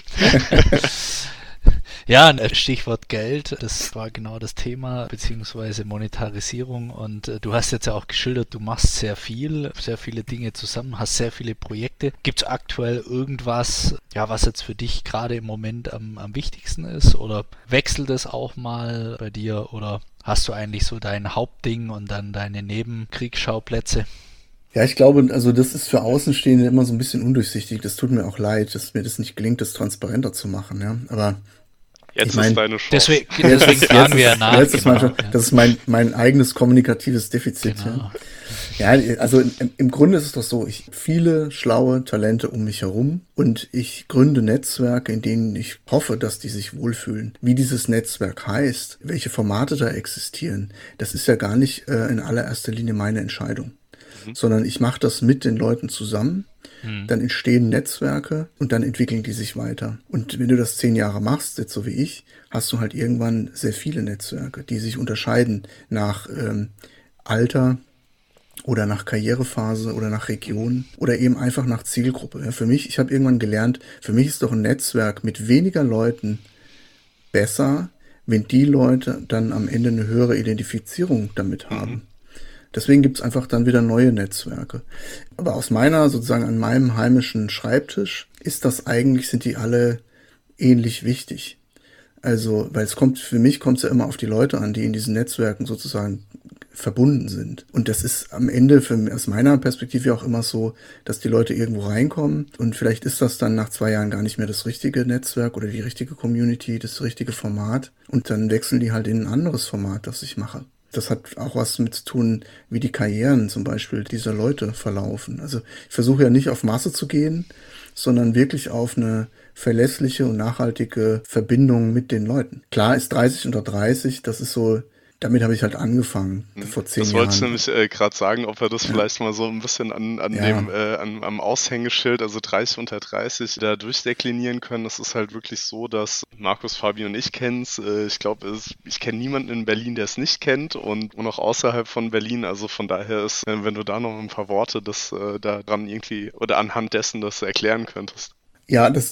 Speaker 2: Ja, Stichwort Geld, das war genau das Thema, beziehungsweise Monetarisierung. Und du hast jetzt ja auch geschildert, du machst sehr viele Dinge zusammen, hast sehr viele Projekte. Gibt es aktuell irgendwas, ja, was jetzt für dich gerade im Moment am wichtigsten ist? Oder wechselt es auch mal bei dir? Oder hast du eigentlich so dein Hauptding und dann deine Nebenkriegsschauplätze?
Speaker 3: Ja, ich glaube, also das ist für Außenstehende immer so ein bisschen undurchsichtig. Das tut mir auch leid, dass mir das nicht gelingt, das transparenter zu machen. Ja, aber
Speaker 1: jetzt ist deine Chance.
Speaker 2: Deswegen fragen wir ja nach.
Speaker 3: Das ist mein eigenes kommunikatives Defizit.
Speaker 2: Genau.
Speaker 3: Ja, also im Grunde ist es doch so, ich habe viele schlaue Talente um mich herum und ich gründe Netzwerke, in denen ich hoffe, dass die sich wohlfühlen. Wie dieses Netzwerk heißt, welche Formate da existieren, das ist ja gar nicht in allererster Linie meine Entscheidung, sondern ich mache das mit den Leuten zusammen. Dann entstehen Netzwerke und dann entwickeln die sich weiter. Und wenn du das 10 Jahre machst, jetzt so wie ich, hast du halt irgendwann sehr viele Netzwerke, die sich unterscheiden nach Alter oder nach Karrierephase oder nach Region oder eben einfach nach Zielgruppe. Ja, ich habe irgendwann gelernt, für mich ist doch ein Netzwerk mit weniger Leuten besser, wenn die Leute dann am Ende eine höhere Identifizierung damit haben. Deswegen gibt es einfach dann wieder neue Netzwerke. Aber an meinem heimischen Schreibtisch sind die alle ähnlich wichtig. Also, weil für mich kommt es ja immer auf die Leute an, die in diesen Netzwerken sozusagen verbunden sind. Und das ist am Ende aus meiner Perspektive auch immer so, dass die Leute irgendwo reinkommen und vielleicht ist das dann nach 2 Jahren gar nicht mehr das richtige Netzwerk oder die richtige Community, das richtige Format und dann wechseln die halt in ein anderes Format, das ich mache. Das hat auch was mit zu tun, wie die Karrieren zum Beispiel dieser Leute verlaufen. Also ich versuche ja nicht auf Masse zu gehen, sondern wirklich auf eine verlässliche und nachhaltige Verbindung mit den Leuten. Klar ist 30 unter 30, das ist so, damit habe ich halt angefangen, vor 10 Jahren.
Speaker 1: Das wollte ich nämlich gerade sagen, ob wir das vielleicht mal so ein bisschen am Aushängeschild, also 30 unter 30, da durchdeklinieren können. Das ist halt wirklich so, dass Markus, Fabi und ich kennen es. Ich glaube, ich kenne niemanden in Berlin, der es nicht kennt und auch außerhalb von Berlin. Also von daher ist, wenn du da noch ein paar Worte da dran irgendwie oder anhand dessen das erklären könntest.
Speaker 3: Ja, das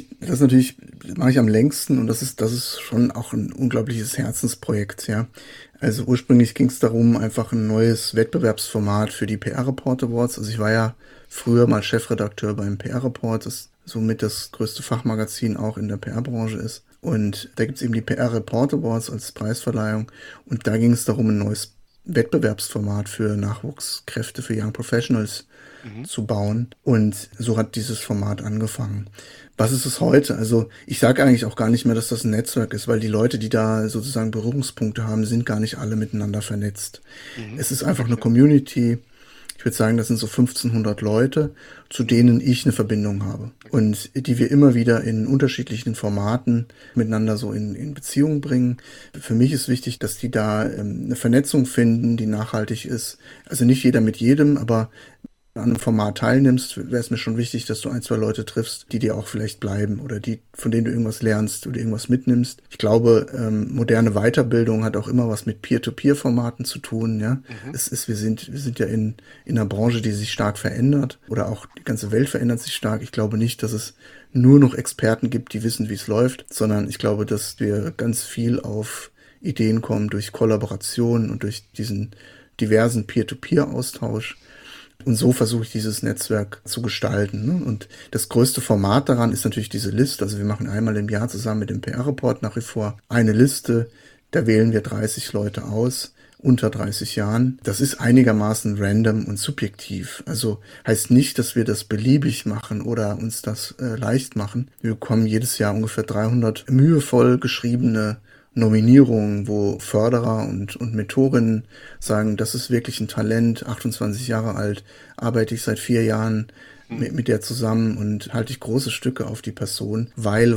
Speaker 3: mache ich am längsten und das ist schon auch ein unglaubliches Herzensprojekt, ja. Also ursprünglich ging es darum, einfach ein neues Wettbewerbsformat für die PR Report Awards. Also ich war ja früher mal Chefredakteur beim PR Report, das somit das größte Fachmagazin auch in der PR-Branche ist. Und da gibt es eben die PR Report Awards als Preisverleihung und da ging es darum, ein neues Wettbewerbsformat für Nachwuchskräfte, für Young Professionals zu bauen. Und so hat dieses Format angefangen. Was ist es heute? Also ich sage eigentlich auch gar nicht mehr, dass das ein Netzwerk ist, weil die Leute, die da sozusagen Berührungspunkte haben, sind gar nicht alle miteinander vernetzt. Es ist einfach eine Community. Ich würde sagen, das sind so 1500 Leute, zu denen ich eine Verbindung habe und die wir immer wieder in unterschiedlichen Formaten miteinander so in Beziehung bringen. Für mich ist wichtig, dass die da eine Vernetzung finden, die nachhaltig ist. Also nicht jeder mit jedem, aber an einem Format teilnimmst, wäre es mir schon wichtig, dass du 1, 2 Leute triffst, die dir auch vielleicht bleiben oder von denen du irgendwas lernst oder irgendwas mitnimmst. Ich glaube, moderne Weiterbildung hat auch immer was mit Peer-to-Peer-Formaten zu tun. Ja, wir sind ja in einer Branche, die sich stark verändert oder auch die ganze Welt verändert sich stark. Ich glaube nicht, dass es nur noch Experten gibt, die wissen, wie es läuft, sondern ich glaube, dass wir ganz viel auf Ideen kommen durch Kollaboration und durch diesen diversen Peer-to-Peer-Austausch. Und so versuche ich dieses Netzwerk zu gestalten. Ne? Und das größte Format daran ist natürlich diese Liste. Also wir machen einmal im Jahr zusammen mit dem PR-Report nach wie vor eine Liste. Da wählen wir 30 Leute aus, unter 30 Jahren. Das ist einigermaßen random und subjektiv. Also heißt nicht, dass wir das beliebig machen oder uns das leicht machen. Wir bekommen jedes Jahr ungefähr 300 mühevoll geschriebene Nominierungen, wo Förderer und Mentorinnen sagen, das ist wirklich ein Talent, 28 Jahre alt, arbeite ich seit 4 Jahren mit der zusammen und halte ich große Stücke auf die Person, weil.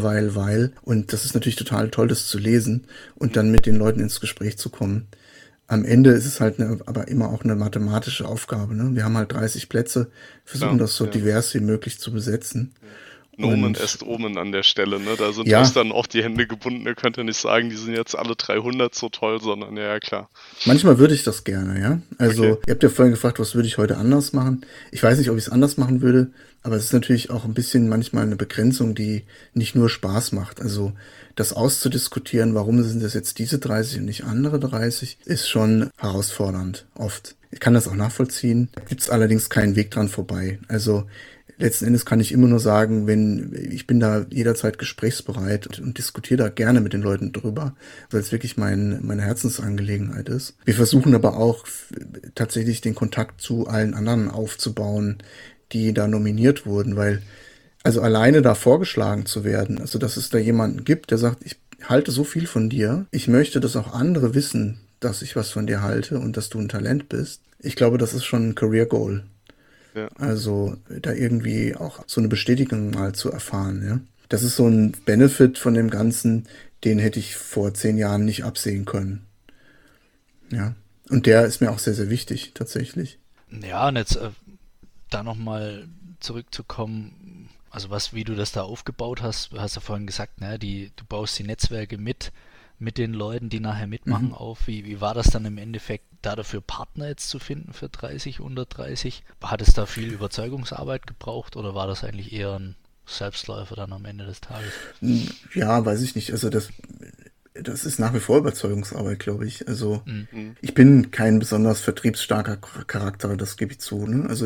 Speaker 3: Und das ist natürlich total toll, das zu lesen und dann mit den Leuten ins Gespräch zu kommen. Am Ende ist es halt aber immer auch eine mathematische Aufgabe. Ne? Wir haben halt 30 Plätze, versuchen das so divers wie möglich zu besetzen.
Speaker 1: Nomen est Omen an der Stelle, ne? Da sind uns dann auch die Hände gebunden. Ihr könnt ja nicht sagen, die sind jetzt alle 300 so toll, sondern ja, klar.
Speaker 3: Manchmal würde ich das gerne, ja. Also, Ihr habt ja vorhin gefragt, was würde ich heute anders machen? Ich weiß nicht, ob ich es anders machen würde, aber es ist natürlich auch ein bisschen manchmal eine Begrenzung, die nicht nur Spaß macht. Also, das auszudiskutieren, warum sind das jetzt diese 30 und nicht andere 30, ist schon herausfordernd, oft. Ich kann das auch nachvollziehen. Da gibt es allerdings keinen Weg dran vorbei. Also, letzten Endes kann ich immer nur sagen, ich bin da jederzeit gesprächsbereit und diskutiere da gerne mit den Leuten drüber, weil es wirklich meine Herzensangelegenheit ist. Wir versuchen aber auch tatsächlich den Kontakt zu allen anderen aufzubauen, die da nominiert wurden, weil also alleine da vorgeschlagen zu werden, also dass es da jemanden gibt, der sagt, ich halte so viel von dir, ich möchte, dass auch andere wissen, dass ich was von dir halte und dass du ein Talent bist. Ich glaube, das ist schon ein Career Goal. Ja. Also da irgendwie auch so eine Bestätigung mal zu erfahren. Ja? Das ist so ein Benefit von dem Ganzen, den hätte ich vor 10 Jahren nicht absehen können. Ja, und der ist mir auch sehr, sehr wichtig, tatsächlich.
Speaker 2: Ja, und jetzt da nochmal zurückzukommen, also wie du das da aufgebaut hast, hast du vorhin gesagt, ne, du baust die Netzwerke mit den Leuten, die nachher mitmachen auf. Wie war das dann im Endeffekt, da dafür Partner jetzt zu finden für 30, unter 30? Hat es da viel Überzeugungsarbeit gebraucht oder war das eigentlich eher ein Selbstläufer dann am Ende des Tages?
Speaker 3: Ja, weiß ich nicht. Also das ist nach wie vor Überzeugungsarbeit, glaube ich. Also
Speaker 2: Mhm.
Speaker 3: ich bin kein besonders vertriebsstarker Charakter, das gebe ich zu. Ne? Also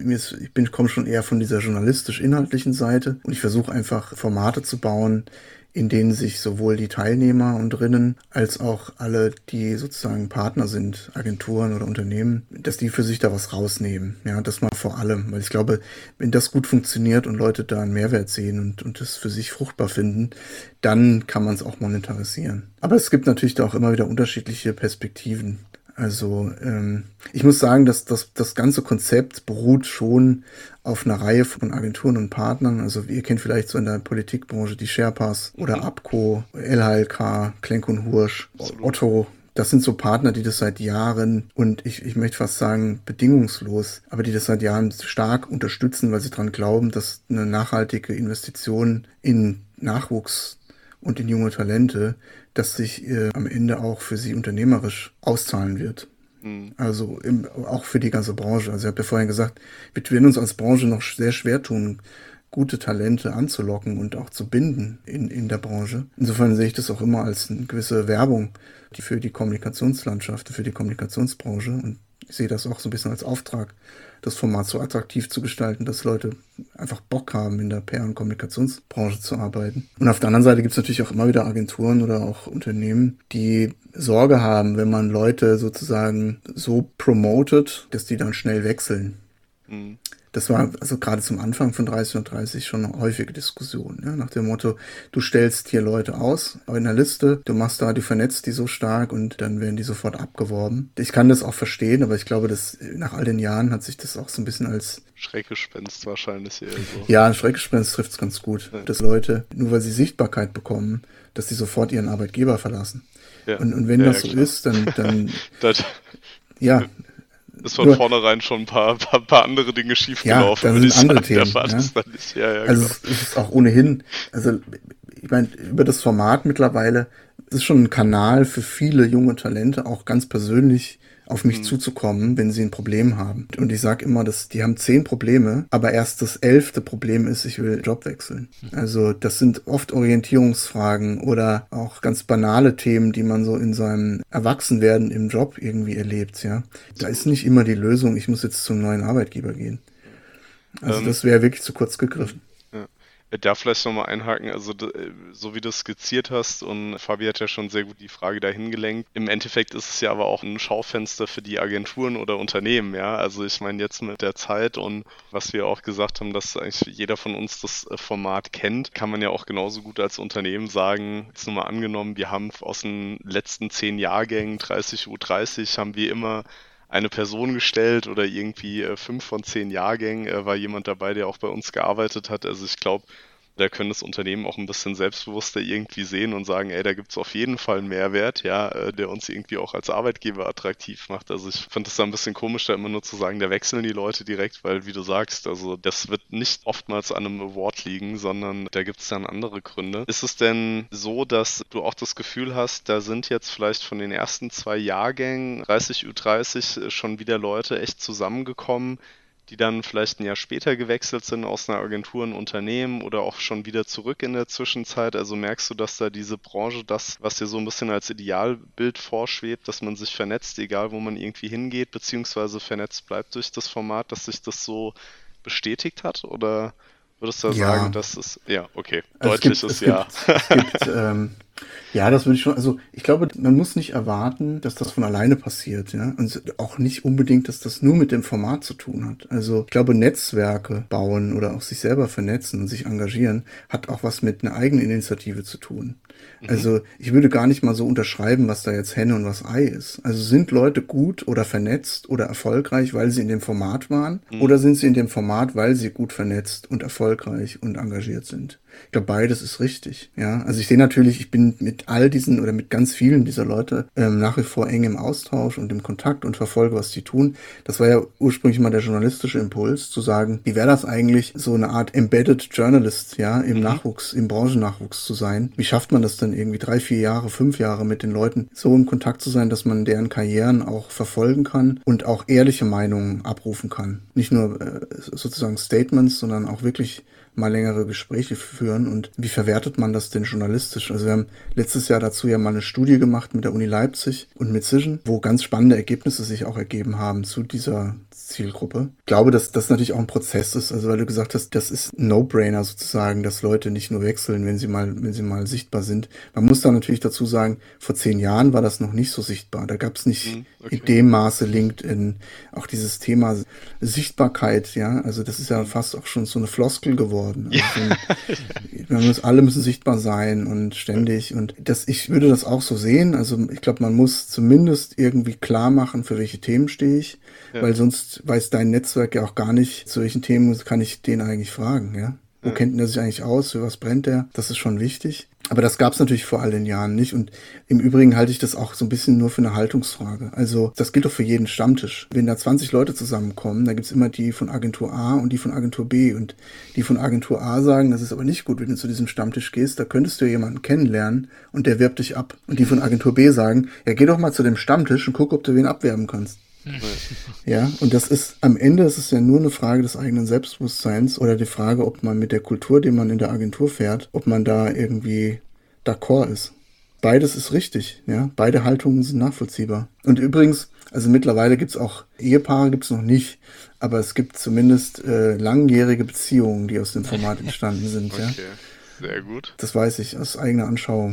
Speaker 3: komme schon eher von dieser journalistisch-inhaltlichen Seite und ich versuche einfach Formate zu bauen, in denen sich sowohl die Teilnehmer und Drinnen als auch alle, die sozusagen Partner sind, Agenturen oder Unternehmen, dass die für sich da was rausnehmen. Ja, das mal vor allem, weil ich glaube, wenn das gut funktioniert und Leute da einen Mehrwert sehen und das für sich fruchtbar finden, dann kann man es auch monetarisieren. Aber es gibt natürlich da auch immer wieder unterschiedliche Perspektiven. Also ich muss sagen, dass das ganze Konzept beruht schon auf einer Reihe von Agenturen und Partnern. Also ihr kennt vielleicht so in der Politikbranche die Sherpas oder ABCO, LHLK, Klenk und Hursch, Otto. Das sind so Partner, die das seit Jahren und ich möchte fast sagen bedingungslos, aber die das seit Jahren stark unterstützen, weil sie daran glauben, dass eine nachhaltige Investition in Nachwuchs und in junge Talente, dass sich am Ende auch für sie unternehmerisch auszahlen wird. Also auch für die ganze Branche. Also ich habe ja vorhin gesagt, wir werden uns als Branche noch sehr schwer tun, gute Talente anzulocken und auch zu binden in der Branche. Insofern sehe ich das auch immer als eine gewisse Werbung für die Kommunikationslandschaft, für die Kommunikationsbranche. Und ich sehe das auch so ein bisschen als Auftrag, das Format so attraktiv zu gestalten, dass Leute einfach Bock haben, in der PR- und Kommunikationsbranche zu arbeiten. Und auf der anderen Seite gibt es natürlich auch immer wieder Agenturen oder auch Unternehmen, die Sorge haben, wenn man Leute sozusagen so promotet, dass die dann schnell wechseln. Mhm. Das war also gerade zum Anfang von 30 schon eine häufige Diskussion, ja, nach dem Motto, du stellst hier Leute aus in der Liste, du vernetzt die so stark und dann werden die sofort abgeworben. Ich kann das auch verstehen, aber ich glaube, dass nach all den Jahren hat sich das auch so ein bisschen als
Speaker 1: Schreckgespenst wahrscheinlich eher so.
Speaker 3: Ja, ein Schreckgespenst trifft es ganz gut, ja. Dass Leute, nur weil sie Sichtbarkeit bekommen, dass sie sofort ihren Arbeitgeber verlassen. Ja. Und wenn das so ist, dann ja.
Speaker 1: Ist von vornherein schon ein paar andere Dinge schiefgelaufen.
Speaker 3: Ja, da sind andere Themen. Also es ist auch ohnehin, also ich meine, über das Format mittlerweile ist schon ein Kanal für viele junge Talente, auch ganz persönlich auf mich zuzukommen, wenn sie ein Problem haben. Und ich sage immer, dass die haben 10 Probleme, aber erst das 11. Problem ist, ich will Job wechseln. Also das sind oft Orientierungsfragen oder auch ganz banale Themen, die man so in seinem Erwachsenwerden im Job irgendwie erlebt. Ja, da ist nicht immer die Lösung, ich muss jetzt zum neuen Arbeitgeber gehen. Also das wäre wirklich zu kurz gegriffen.
Speaker 1: Da vielleicht nochmal einhaken, also so wie du es skizziert hast und Fabi hat ja schon sehr gut die Frage dahin gelenkt. Im Endeffekt ist es ja aber auch ein Schaufenster für die Agenturen oder Unternehmen, ja. Also ich meine jetzt mit der Zeit und was wir auch gesagt haben, dass eigentlich jeder von uns das Format kennt, kann man ja auch genauso gut als Unternehmen sagen, jetzt nur mal angenommen, wir haben aus den letzten 10 Jahrgängen 30U30 haben wir immer eine Person gestellt oder irgendwie 5 von 10 Jahrgängen war jemand dabei, der auch bei uns gearbeitet hat. Also ich glaube, da können das Unternehmen auch ein bisschen selbstbewusster irgendwie sehen und sagen, ey, da gibt es auf jeden Fall einen Mehrwert, ja, der uns irgendwie auch als Arbeitgeber attraktiv macht. Also ich finde es da ein bisschen komisch, da immer nur zu sagen, da wechseln die Leute direkt, weil wie du sagst, also das wird nicht oftmals an einem Award liegen, sondern da gibt es dann andere Gründe. Ist es denn so, dass du auch das Gefühl hast, da sind jetzt vielleicht von den ersten 2 Jahrgängen 30U30 schon wieder Leute echt zusammengekommen, die dann vielleicht ein Jahr später gewechselt sind aus einer Agentur in ein Unternehmen oder auch schon wieder zurück in der Zwischenzeit? Also merkst du, dass da diese Branche, das, was dir so ein bisschen als Idealbild vorschwebt, dass man sich vernetzt, egal wo man irgendwie hingeht, beziehungsweise vernetzt bleibt durch das Format, dass sich das so bestätigt hat? Oder würdest du sagen, dass es, ja, okay, deutliches Ja.
Speaker 3: Ja, das würde ich schon, also ich glaube, man muss nicht erwarten, dass das von alleine passiert, ja, und auch nicht unbedingt, dass das nur mit dem Format zu tun hat. Also ich glaube, Netzwerke bauen oder auch sich selber vernetzen und sich engagieren, hat auch was mit einer Eigeninitiative zu tun. Also ich würde gar nicht mal so unterschreiben, was da jetzt Henne und was Ei ist. Also sind Leute gut oder vernetzt oder erfolgreich, weil sie in dem Format waren, oder sind sie in dem Format, weil sie gut vernetzt und erfolgreich und engagiert sind? Ich glaube, beides ist richtig. Ja, also ich sehe natürlich, ich bin mit all diesen oder mit ganz vielen dieser Leute nach wie vor eng im Austausch und im Kontakt und verfolge, was die tun. Das war ja ursprünglich mal der journalistische Impuls, zu sagen, wie wäre das eigentlich, so eine Art Embedded Journalist, ja, im Nachwuchs, im Branchennachwuchs zu sein? Wie schafft man das dann irgendwie 3, 4 Jahre, 5 Jahre mit den Leuten so im Kontakt zu sein, dass man deren Karrieren auch verfolgen kann und auch ehrliche Meinungen abrufen kann? Nicht nur sozusagen Statements, sondern auch wirklich mal längere Gespräche führen und wie verwertet man das denn journalistisch? Also wir haben letztes Jahr dazu ja mal eine Studie gemacht mit der Uni Leipzig und mit Cision, wo ganz spannende Ergebnisse sich auch ergeben haben zu dieser Zielgruppe. Ich glaube, dass das natürlich auch ein Prozess ist, also weil du gesagt hast, das ist ein No-Brainer sozusagen, dass Leute nicht nur wechseln, wenn sie mal sichtbar sind. Man muss da natürlich dazu sagen, vor 10 Jahren war das noch nicht so sichtbar. Da gab es nicht in dem Maße LinkedIn, auch dieses Thema Sichtbarkeit, ja, also das ist ja fast auch schon so eine Floskel geworden. Also alle müssen sichtbar sein und ständig und ich würde das auch so sehen, also ich glaube, man muss zumindest irgendwie klar machen, für welche Themen stehe ich, weil sonst weiß dein Netzwerk ja auch gar nicht, zu welchen Themen kann ich den eigentlich fragen, ja? Wo kennt er sich eigentlich aus? Für was brennt er? Das ist schon wichtig. Aber das gab es natürlich vor all den Jahren nicht. Und im Übrigen halte ich das auch so ein bisschen nur für eine Haltungsfrage. Also das gilt doch für jeden Stammtisch. Wenn da 20 Leute zusammenkommen, da gibt's immer die von Agentur A und die von Agentur B. Und die von Agentur A sagen, das ist aber nicht gut, wenn du zu diesem Stammtisch gehst, da könntest du jemanden kennenlernen und der wirbt dich ab. Und die von Agentur B sagen, ja, geh doch mal zu dem Stammtisch und guck, ob du wen abwerben kannst. Ja, und das ist am Ende, es ist ja nur eine Frage des eigenen Selbstbewusstseins oder die Frage, ob man mit der Kultur, die man in der Agentur fährt, ob man da irgendwie d'accord ist. Beides ist richtig, ja, beide Haltungen sind nachvollziehbar. Und übrigens, also mittlerweile gibt's auch Ehepaare, gibt's noch nicht, aber es gibt zumindest langjährige Beziehungen, die aus dem Format entstanden sind.
Speaker 1: Okay,
Speaker 3: ja.
Speaker 1: Sehr gut.
Speaker 3: Das weiß ich aus eigener Anschauung.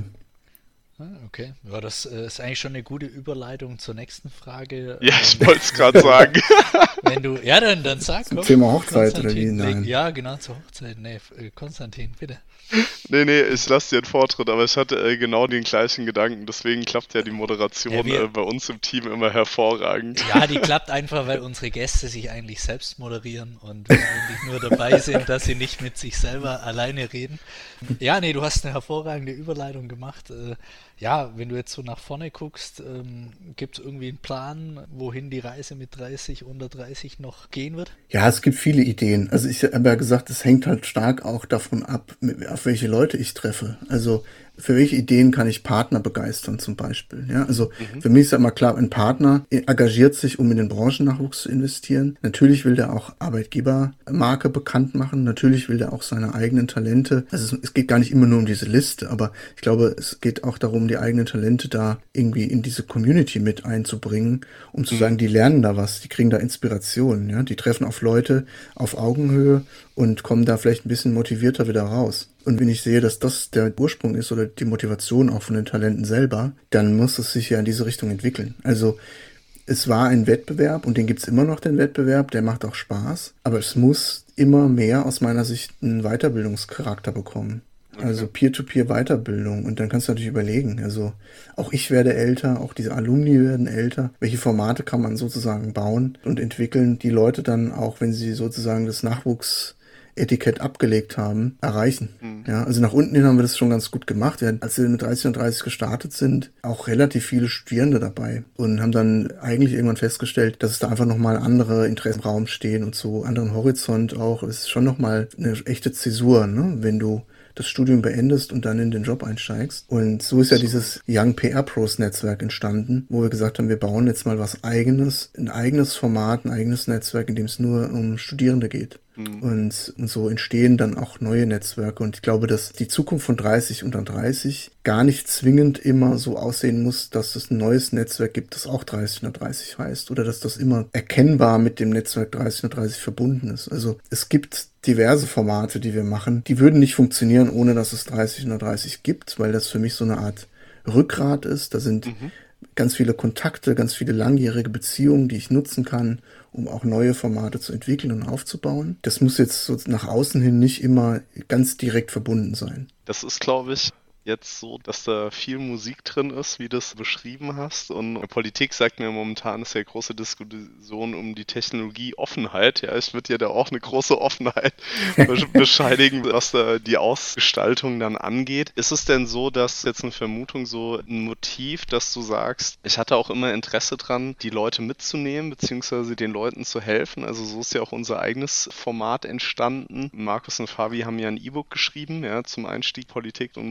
Speaker 2: Okay, ja, das ist eigentlich schon eine gute Überleitung zur nächsten Frage.
Speaker 1: Ja, ich wollte es gerade sagen.
Speaker 2: Wenn du, ja, dann sag.
Speaker 3: Zum Thema Hochzeit oder wie? Nein.
Speaker 2: Ja, genau, zur Hochzeit. Nee, Konstantin, bitte.
Speaker 1: Nee, ich lasse dir den Vortritt, aber ich hatte genau den gleichen Gedanken, deswegen klappt ja die Moderation bei uns im Team immer hervorragend.
Speaker 2: Ja, die klappt einfach, weil unsere Gäste sich eigentlich selbst moderieren und wir eigentlich nur dabei sind, dass sie nicht mit sich selber alleine reden. Ja, nee, du hast eine hervorragende Überleitung gemacht. Ja, wenn du jetzt so nach vorne guckst, gibt es irgendwie einen Plan, wohin die Reise mit 30, unter 30 noch gehen wird?
Speaker 3: Ja, es gibt viele Ideen. Also ich habe ja gesagt, es hängt halt stark auch davon ab, auf welche Leute ich treffe. Also für welche Ideen kann ich Partner begeistern zum Beispiel? Ja, also für mich ist ja immer klar, ein Partner engagiert sich, um in den Branchennachwuchs zu investieren. Natürlich will der auch Arbeitgebermarke bekannt machen. Natürlich will der auch seine eigenen Talente. Also es geht gar nicht immer nur um diese Liste, aber ich glaube, es geht auch darum, die eigenen Talente da irgendwie in diese Community mit einzubringen, um zu sagen, die lernen da was, die kriegen da Inspiration, ja, die treffen auf Leute auf Augenhöhe und kommen da vielleicht ein bisschen motivierter wieder raus. Und wenn ich sehe, dass das der Ursprung ist oder die Motivation auch von den Talenten selber, dann muss es sich ja in diese Richtung entwickeln. Also es war ein Wettbewerb und den gibt's immer noch, den Wettbewerb, der macht auch Spaß, aber es muss immer mehr aus meiner Sicht einen Weiterbildungscharakter bekommen. Okay. Also Peer-to-Peer-Weiterbildung. Und dann kannst du natürlich überlegen, also auch ich werde älter, auch diese Alumni werden älter. Welche Formate kann man sozusagen bauen und entwickeln, die Leute dann auch, wenn sie sozusagen das Nachwuchsetikett abgelegt haben, erreichen. Ja, also nach unten hin haben wir das schon ganz gut gemacht. Ja, als wir mit 30 und 30 gestartet sind, auch relativ viele Studierende dabei und haben dann eigentlich irgendwann festgestellt, dass es da einfach nochmal andere Interessen im Raum stehen und so anderen Horizont auch. Es ist schon nochmal eine echte Zäsur, ne? Wenn du das Studium beendest und dann in den Job einsteigst. Und so ist ja dieses Young PR Pros Netzwerk entstanden, wo wir gesagt haben, wir bauen jetzt mal was eigenes, ein eigenes Format, ein eigenes Netzwerk, in dem es nur um Studierende geht. Und so entstehen dann auch neue Netzwerke. Und ich glaube, dass die Zukunft von 30 unter 30 gar nicht zwingend immer so aussehen muss, dass es ein neues Netzwerk gibt, das auch 30 unter 30 heißt. Oder dass das immer erkennbar mit dem Netzwerk 30 unter 30 verbunden ist. Also es gibt diverse Formate, die wir machen. Die würden nicht funktionieren, ohne dass es 30 unter 30 gibt, weil das für mich so eine Art Rückgrat ist. Da sind ganz viele Kontakte, ganz viele langjährige Beziehungen, die ich nutzen kann, um auch neue Formate zu entwickeln und aufzubauen. Das muss jetzt so nach außen hin nicht immer ganz direkt verbunden sein.
Speaker 1: Das ist, glaube ich, jetzt so, dass da viel Musik drin ist, wie du es beschrieben hast. Und Politik sagt mir momentan, ist ja große Diskussion um die Technologieoffenheit. Ja, ich würde ja da auch eine große Offenheit bescheinigen, was da die Ausgestaltung dann angeht. Ist es denn so, dass jetzt eine Vermutung, so ein Motiv, dass du sagst, ich hatte auch immer Interesse dran, die Leute mitzunehmen, beziehungsweise den Leuten zu helfen. Also so ist ja auch unser eigenes Format entstanden. Markus und Fabi haben ja ein E-Book geschrieben, ja, zum Einstieg Politik und Politik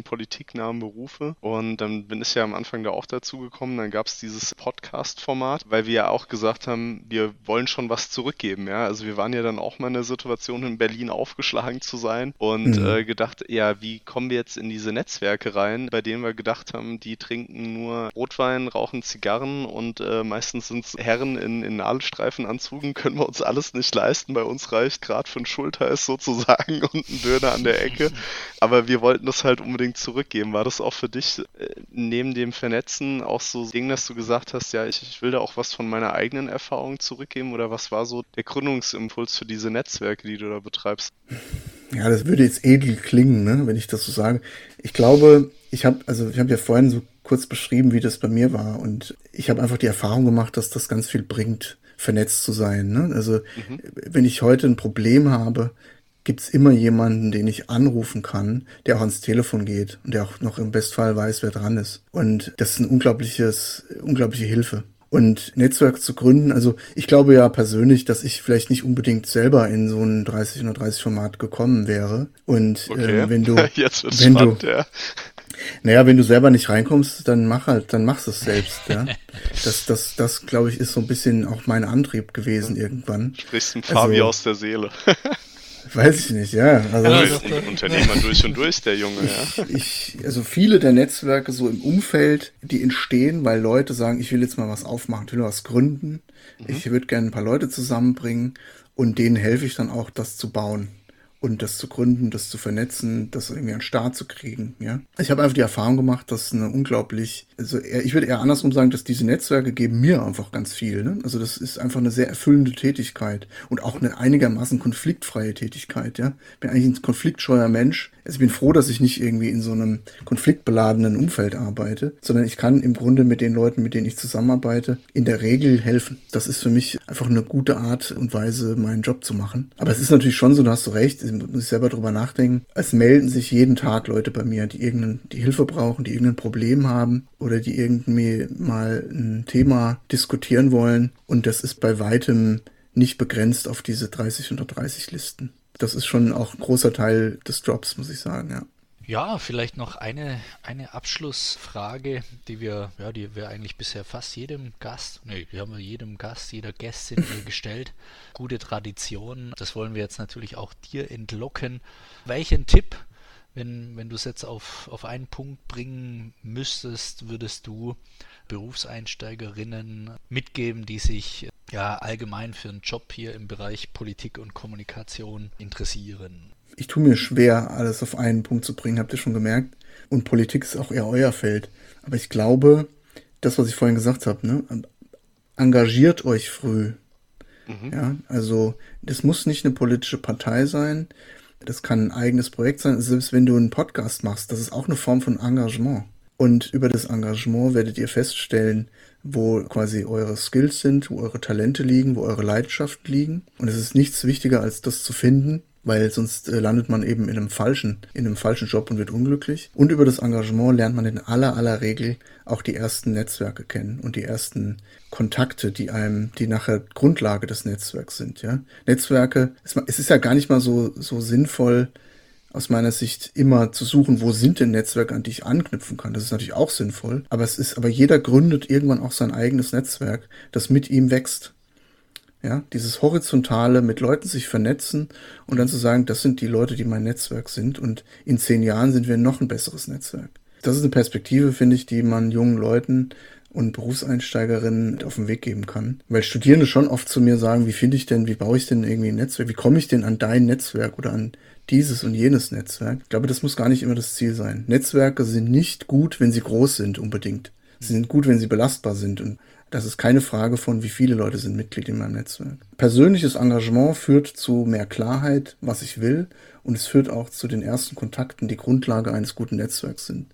Speaker 1: politiknahen Berufe. Und dann bin ich ja am Anfang da auch dazu gekommen. Dann gab es dieses Podcast-Format, weil wir ja auch gesagt haben, wir wollen schon was zurückgeben. Ja? Also wir waren ja dann auch mal in der Situation, in Berlin aufgeschlagen zu sein und gedacht, ja, wie kommen wir jetzt in diese Netzwerke rein, bei denen wir gedacht haben, die trinken nur Rotwein, rauchen Zigarren und meistens sind es Herren in Nadelstreifenanzügen, können wir uns alles nicht leisten. Bei uns reicht gerade für ein Schulteis sozusagen und ein Döner an der Ecke. Aber wir wollten das halt unbedingt zurückgeben. War das auch für dich neben dem Vernetzen auch so ein Ding, dass du gesagt hast, ja, ich will da auch was von meiner eigenen Erfahrung zurückgeben? Oder was war so der Gründungsimpuls für diese Netzwerke, die du da betreibst?
Speaker 3: Ja, das würde jetzt edel klingen, ne, wenn ich das so sage. Ich glaube, ich habe ja vorhin so kurz beschrieben, wie das bei mir war. Und ich habe einfach die Erfahrung gemacht, dass das ganz viel bringt, vernetzt zu sein. Ne? Also wenn ich heute ein Problem habe, gibt's immer jemanden, den ich anrufen kann, der auch ans Telefon geht und der auch noch im Bestfall weiß, wer dran ist. Und das ist eine unglaubliche Hilfe. Und Netzwerk zu gründen, also ich glaube ja persönlich, dass ich vielleicht nicht unbedingt selber in so ein 30 oder 30 Format gekommen wäre. Und
Speaker 1: okay.
Speaker 3: Wenn du
Speaker 1: ja.
Speaker 3: Wenn du selber nicht reinkommst, dann machst du es selbst, ja. Das glaube ich, ist so ein bisschen auch mein Antrieb gewesen irgendwann.
Speaker 1: Sprichst ein Fabi aus der Seele.
Speaker 3: Weiß ich nicht, ja. Also
Speaker 1: Unternehmer durch und durch, der Junge, ja.
Speaker 3: Also viele der Netzwerke so im Umfeld, die entstehen, weil Leute sagen, ich will jetzt mal was aufmachen, ich will was gründen, ich würde gerne ein paar Leute zusammenbringen und denen helfe ich dann auch, das zu bauen. Und das zu gründen, das zu vernetzen, das irgendwie an den Start zu kriegen, ja. Ich habe einfach die Erfahrung gemacht, dass ich würde eher andersrum sagen, dass diese Netzwerke geben mir einfach ganz viel, ne? Also das ist einfach eine sehr erfüllende Tätigkeit und auch eine einigermaßen konfliktfreie Tätigkeit, ja. Ich bin eigentlich ein konfliktscheuer Mensch. Also ich bin froh, dass ich nicht irgendwie in so einem konfliktbeladenen Umfeld arbeite, sondern ich kann im Grunde mit den Leuten, mit denen ich zusammenarbeite, in der Regel helfen. Das ist für mich einfach eine gute Art und Weise, meinen Job zu machen. Aber es ist natürlich schon so, da hast du recht, muss ich selber drüber nachdenken. Es melden sich jeden Tag Leute bei mir, die Hilfe brauchen, die irgendein Problem haben oder die irgendwie mal ein Thema diskutieren wollen. Und das ist bei weitem nicht begrenzt auf diese 30 unter 30 Listen. Das ist schon auch ein großer Teil des Jobs, muss ich sagen, ja.
Speaker 2: Ja, vielleicht noch eine Abschlussfrage, die wir eigentlich bisher fast jedem Gast, jeder Gästin gestellt. Gute Tradition, das wollen wir jetzt natürlich auch dir entlocken. Welchen Tipp, wenn du es jetzt auf einen Punkt bringen müsstest, würdest du Berufseinsteigerinnen mitgeben, die sich allgemein für einen Job hier im Bereich Politik und Kommunikation interessieren?
Speaker 3: Ich tue mir schwer, alles auf einen Punkt zu bringen, habt ihr schon gemerkt. Und Politik ist auch eher euer Feld. Aber ich glaube, das, was ich vorhin gesagt habe, ne, engagiert euch früh. Ja, also das muss nicht eine politische Partei sein. Das kann ein eigenes Projekt sein. Selbst wenn du einen Podcast machst, das ist auch eine Form von Engagement. Und über das Engagement werdet ihr feststellen, wo quasi eure Skills sind, wo eure Talente liegen, wo eure Leidenschaften liegen. Und es ist nichts wichtiger, als das zu finden, weil sonst landet man eben in einem falschen Job und wird unglücklich. Und über das Engagement lernt man in aller Regel auch die ersten Netzwerke kennen und die ersten Kontakte, die nachher Grundlage des Netzwerks sind, ja. Netzwerke, es ist ja gar nicht mal so sinnvoll, aus meiner Sicht immer zu suchen, wo sind denn Netzwerke, an die ich anknüpfen kann. Das ist natürlich auch sinnvoll, aber jeder gründet irgendwann auch sein eigenes Netzwerk, das mit ihm wächst. Ja, dieses Horizontale, mit Leuten sich vernetzen und dann zu sagen, das sind die Leute, die mein Netzwerk sind und in 10 Jahren sind wir noch ein besseres Netzwerk. Das ist eine Perspektive, finde ich, die man jungen Leuten und Berufseinsteigerinnen auf den Weg geben kann. Weil Studierende schon oft zu mir sagen, wie baue ich denn irgendwie ein Netzwerk, wie komme ich denn an dein Netzwerk oder an dieses und jenes Netzwerk? Ich glaube, das muss gar nicht immer das Ziel sein. Netzwerke sind nicht gut, wenn sie groß sind unbedingt. Sie sind gut, wenn sie belastbar sind und das ist keine Frage von, wie viele Leute sind Mitglied in meinem Netzwerk. Persönliches Engagement führt zu mehr Klarheit, was ich will, und es führt auch zu den ersten Kontakten, die Grundlage eines guten Netzwerks sind.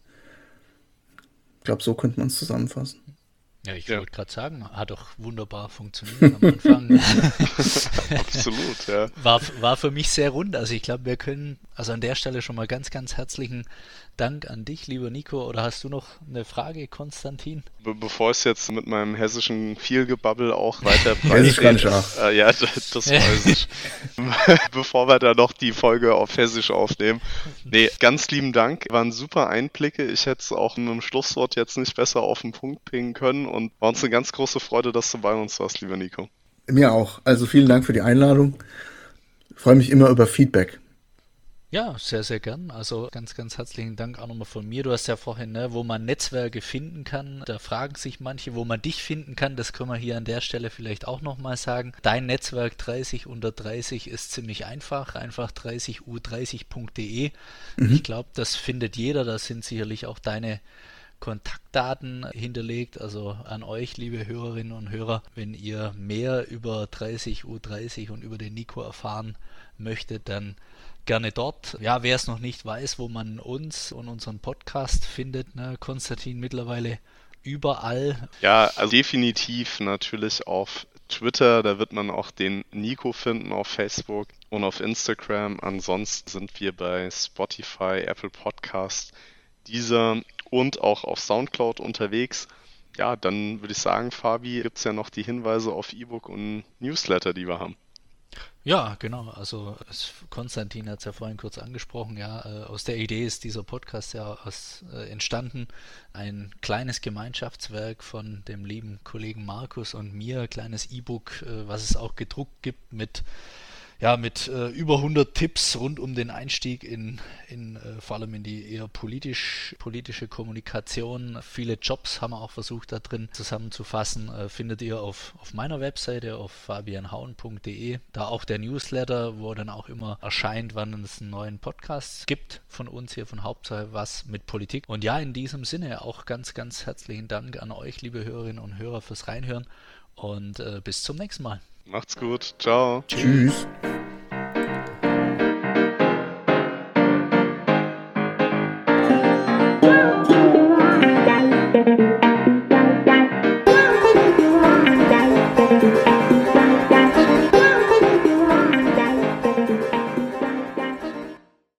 Speaker 3: Ich glaube, so könnte man es zusammenfassen.
Speaker 2: Ja, ich wollte gerade sagen, hat doch wunderbar funktioniert am Anfang.
Speaker 1: Absolut, ja.
Speaker 2: War für mich sehr rund. Also ich glaube, wir können an der Stelle schon mal ganz, ganz herzlichen Dank an dich, lieber Nico. Oder hast du noch eine Frage, Konstantin?
Speaker 1: Bevor es jetzt mit meinem hessischen Vielgebabbel auch weiter
Speaker 3: Hessisch kann ich auch.
Speaker 1: Ja, das weiß ich. Bevor wir da noch die Folge auf Hessisch aufnehmen. Nee, ganz lieben Dank. Waren super Einblicke. Ich hätte es auch mit dem Schlusswort jetzt nicht besser auf den Punkt bringen können und war uns eine ganz große Freude, dass du bei uns warst, lieber Nico.
Speaker 3: Mir auch. Also vielen Dank für die Einladung. Ich freue mich immer über Feedback.
Speaker 2: Ja, sehr, sehr gern. Also ganz, ganz herzlichen Dank auch nochmal von mir. Du hast ja vorhin, ne, wo man Netzwerke finden kann, da fragen sich manche, wo man dich finden kann. Das können wir hier an der Stelle vielleicht auch nochmal sagen. Dein Netzwerk 30 unter 30 ist ziemlich einfach. Einfach 30u30.de. Ich glaube, das findet jeder. Da sind sicherlich auch deine Kontaktdaten hinterlegt, also an euch, liebe Hörerinnen und Hörer, wenn ihr mehr über 30U30 und über den Nico erfahren möchtet, dann gerne dort. Ja, wer es noch nicht weiß, wo man uns und unseren Podcast findet, ne, Konstantin, mittlerweile überall.
Speaker 1: Ja, also definitiv natürlich auf Twitter, da wird man auch den Nico finden, auf Facebook und auf Instagram. Ansonsten sind wir bei Spotify, Apple Podcast, Deezer und auch auf Soundcloud unterwegs. Ja, dann würde ich sagen, Fabi, gibt es ja noch die Hinweise auf E-Book und Newsletter, die wir haben.
Speaker 2: Ja, genau. Also Konstantin hat es ja vorhin kurz angesprochen. Ja, aus der Idee ist dieser Podcast ja entstanden. Ein kleines Gemeinschaftswerk von dem lieben Kollegen Markus und mir, kleines E-Book, was es auch gedruckt gibt mit über 100 Tipps rund um den Einstieg in vor allem in die eher politische Kommunikation. Viele Jobs haben wir auch versucht, da drin zusammenzufassen. Findet ihr auf meiner Webseite, auf fabianhauen.de. Da auch der Newsletter, wo dann auch immer erscheint, wann es einen neuen Podcast gibt von uns hier von Hauptsache was mit Politik. Und ja, in diesem Sinne auch ganz, ganz herzlichen Dank an euch, liebe Hörerinnen und Hörer, fürs Reinhören und bis zum nächsten Mal.
Speaker 1: Macht's gut. Ciao.
Speaker 3: Tschüss.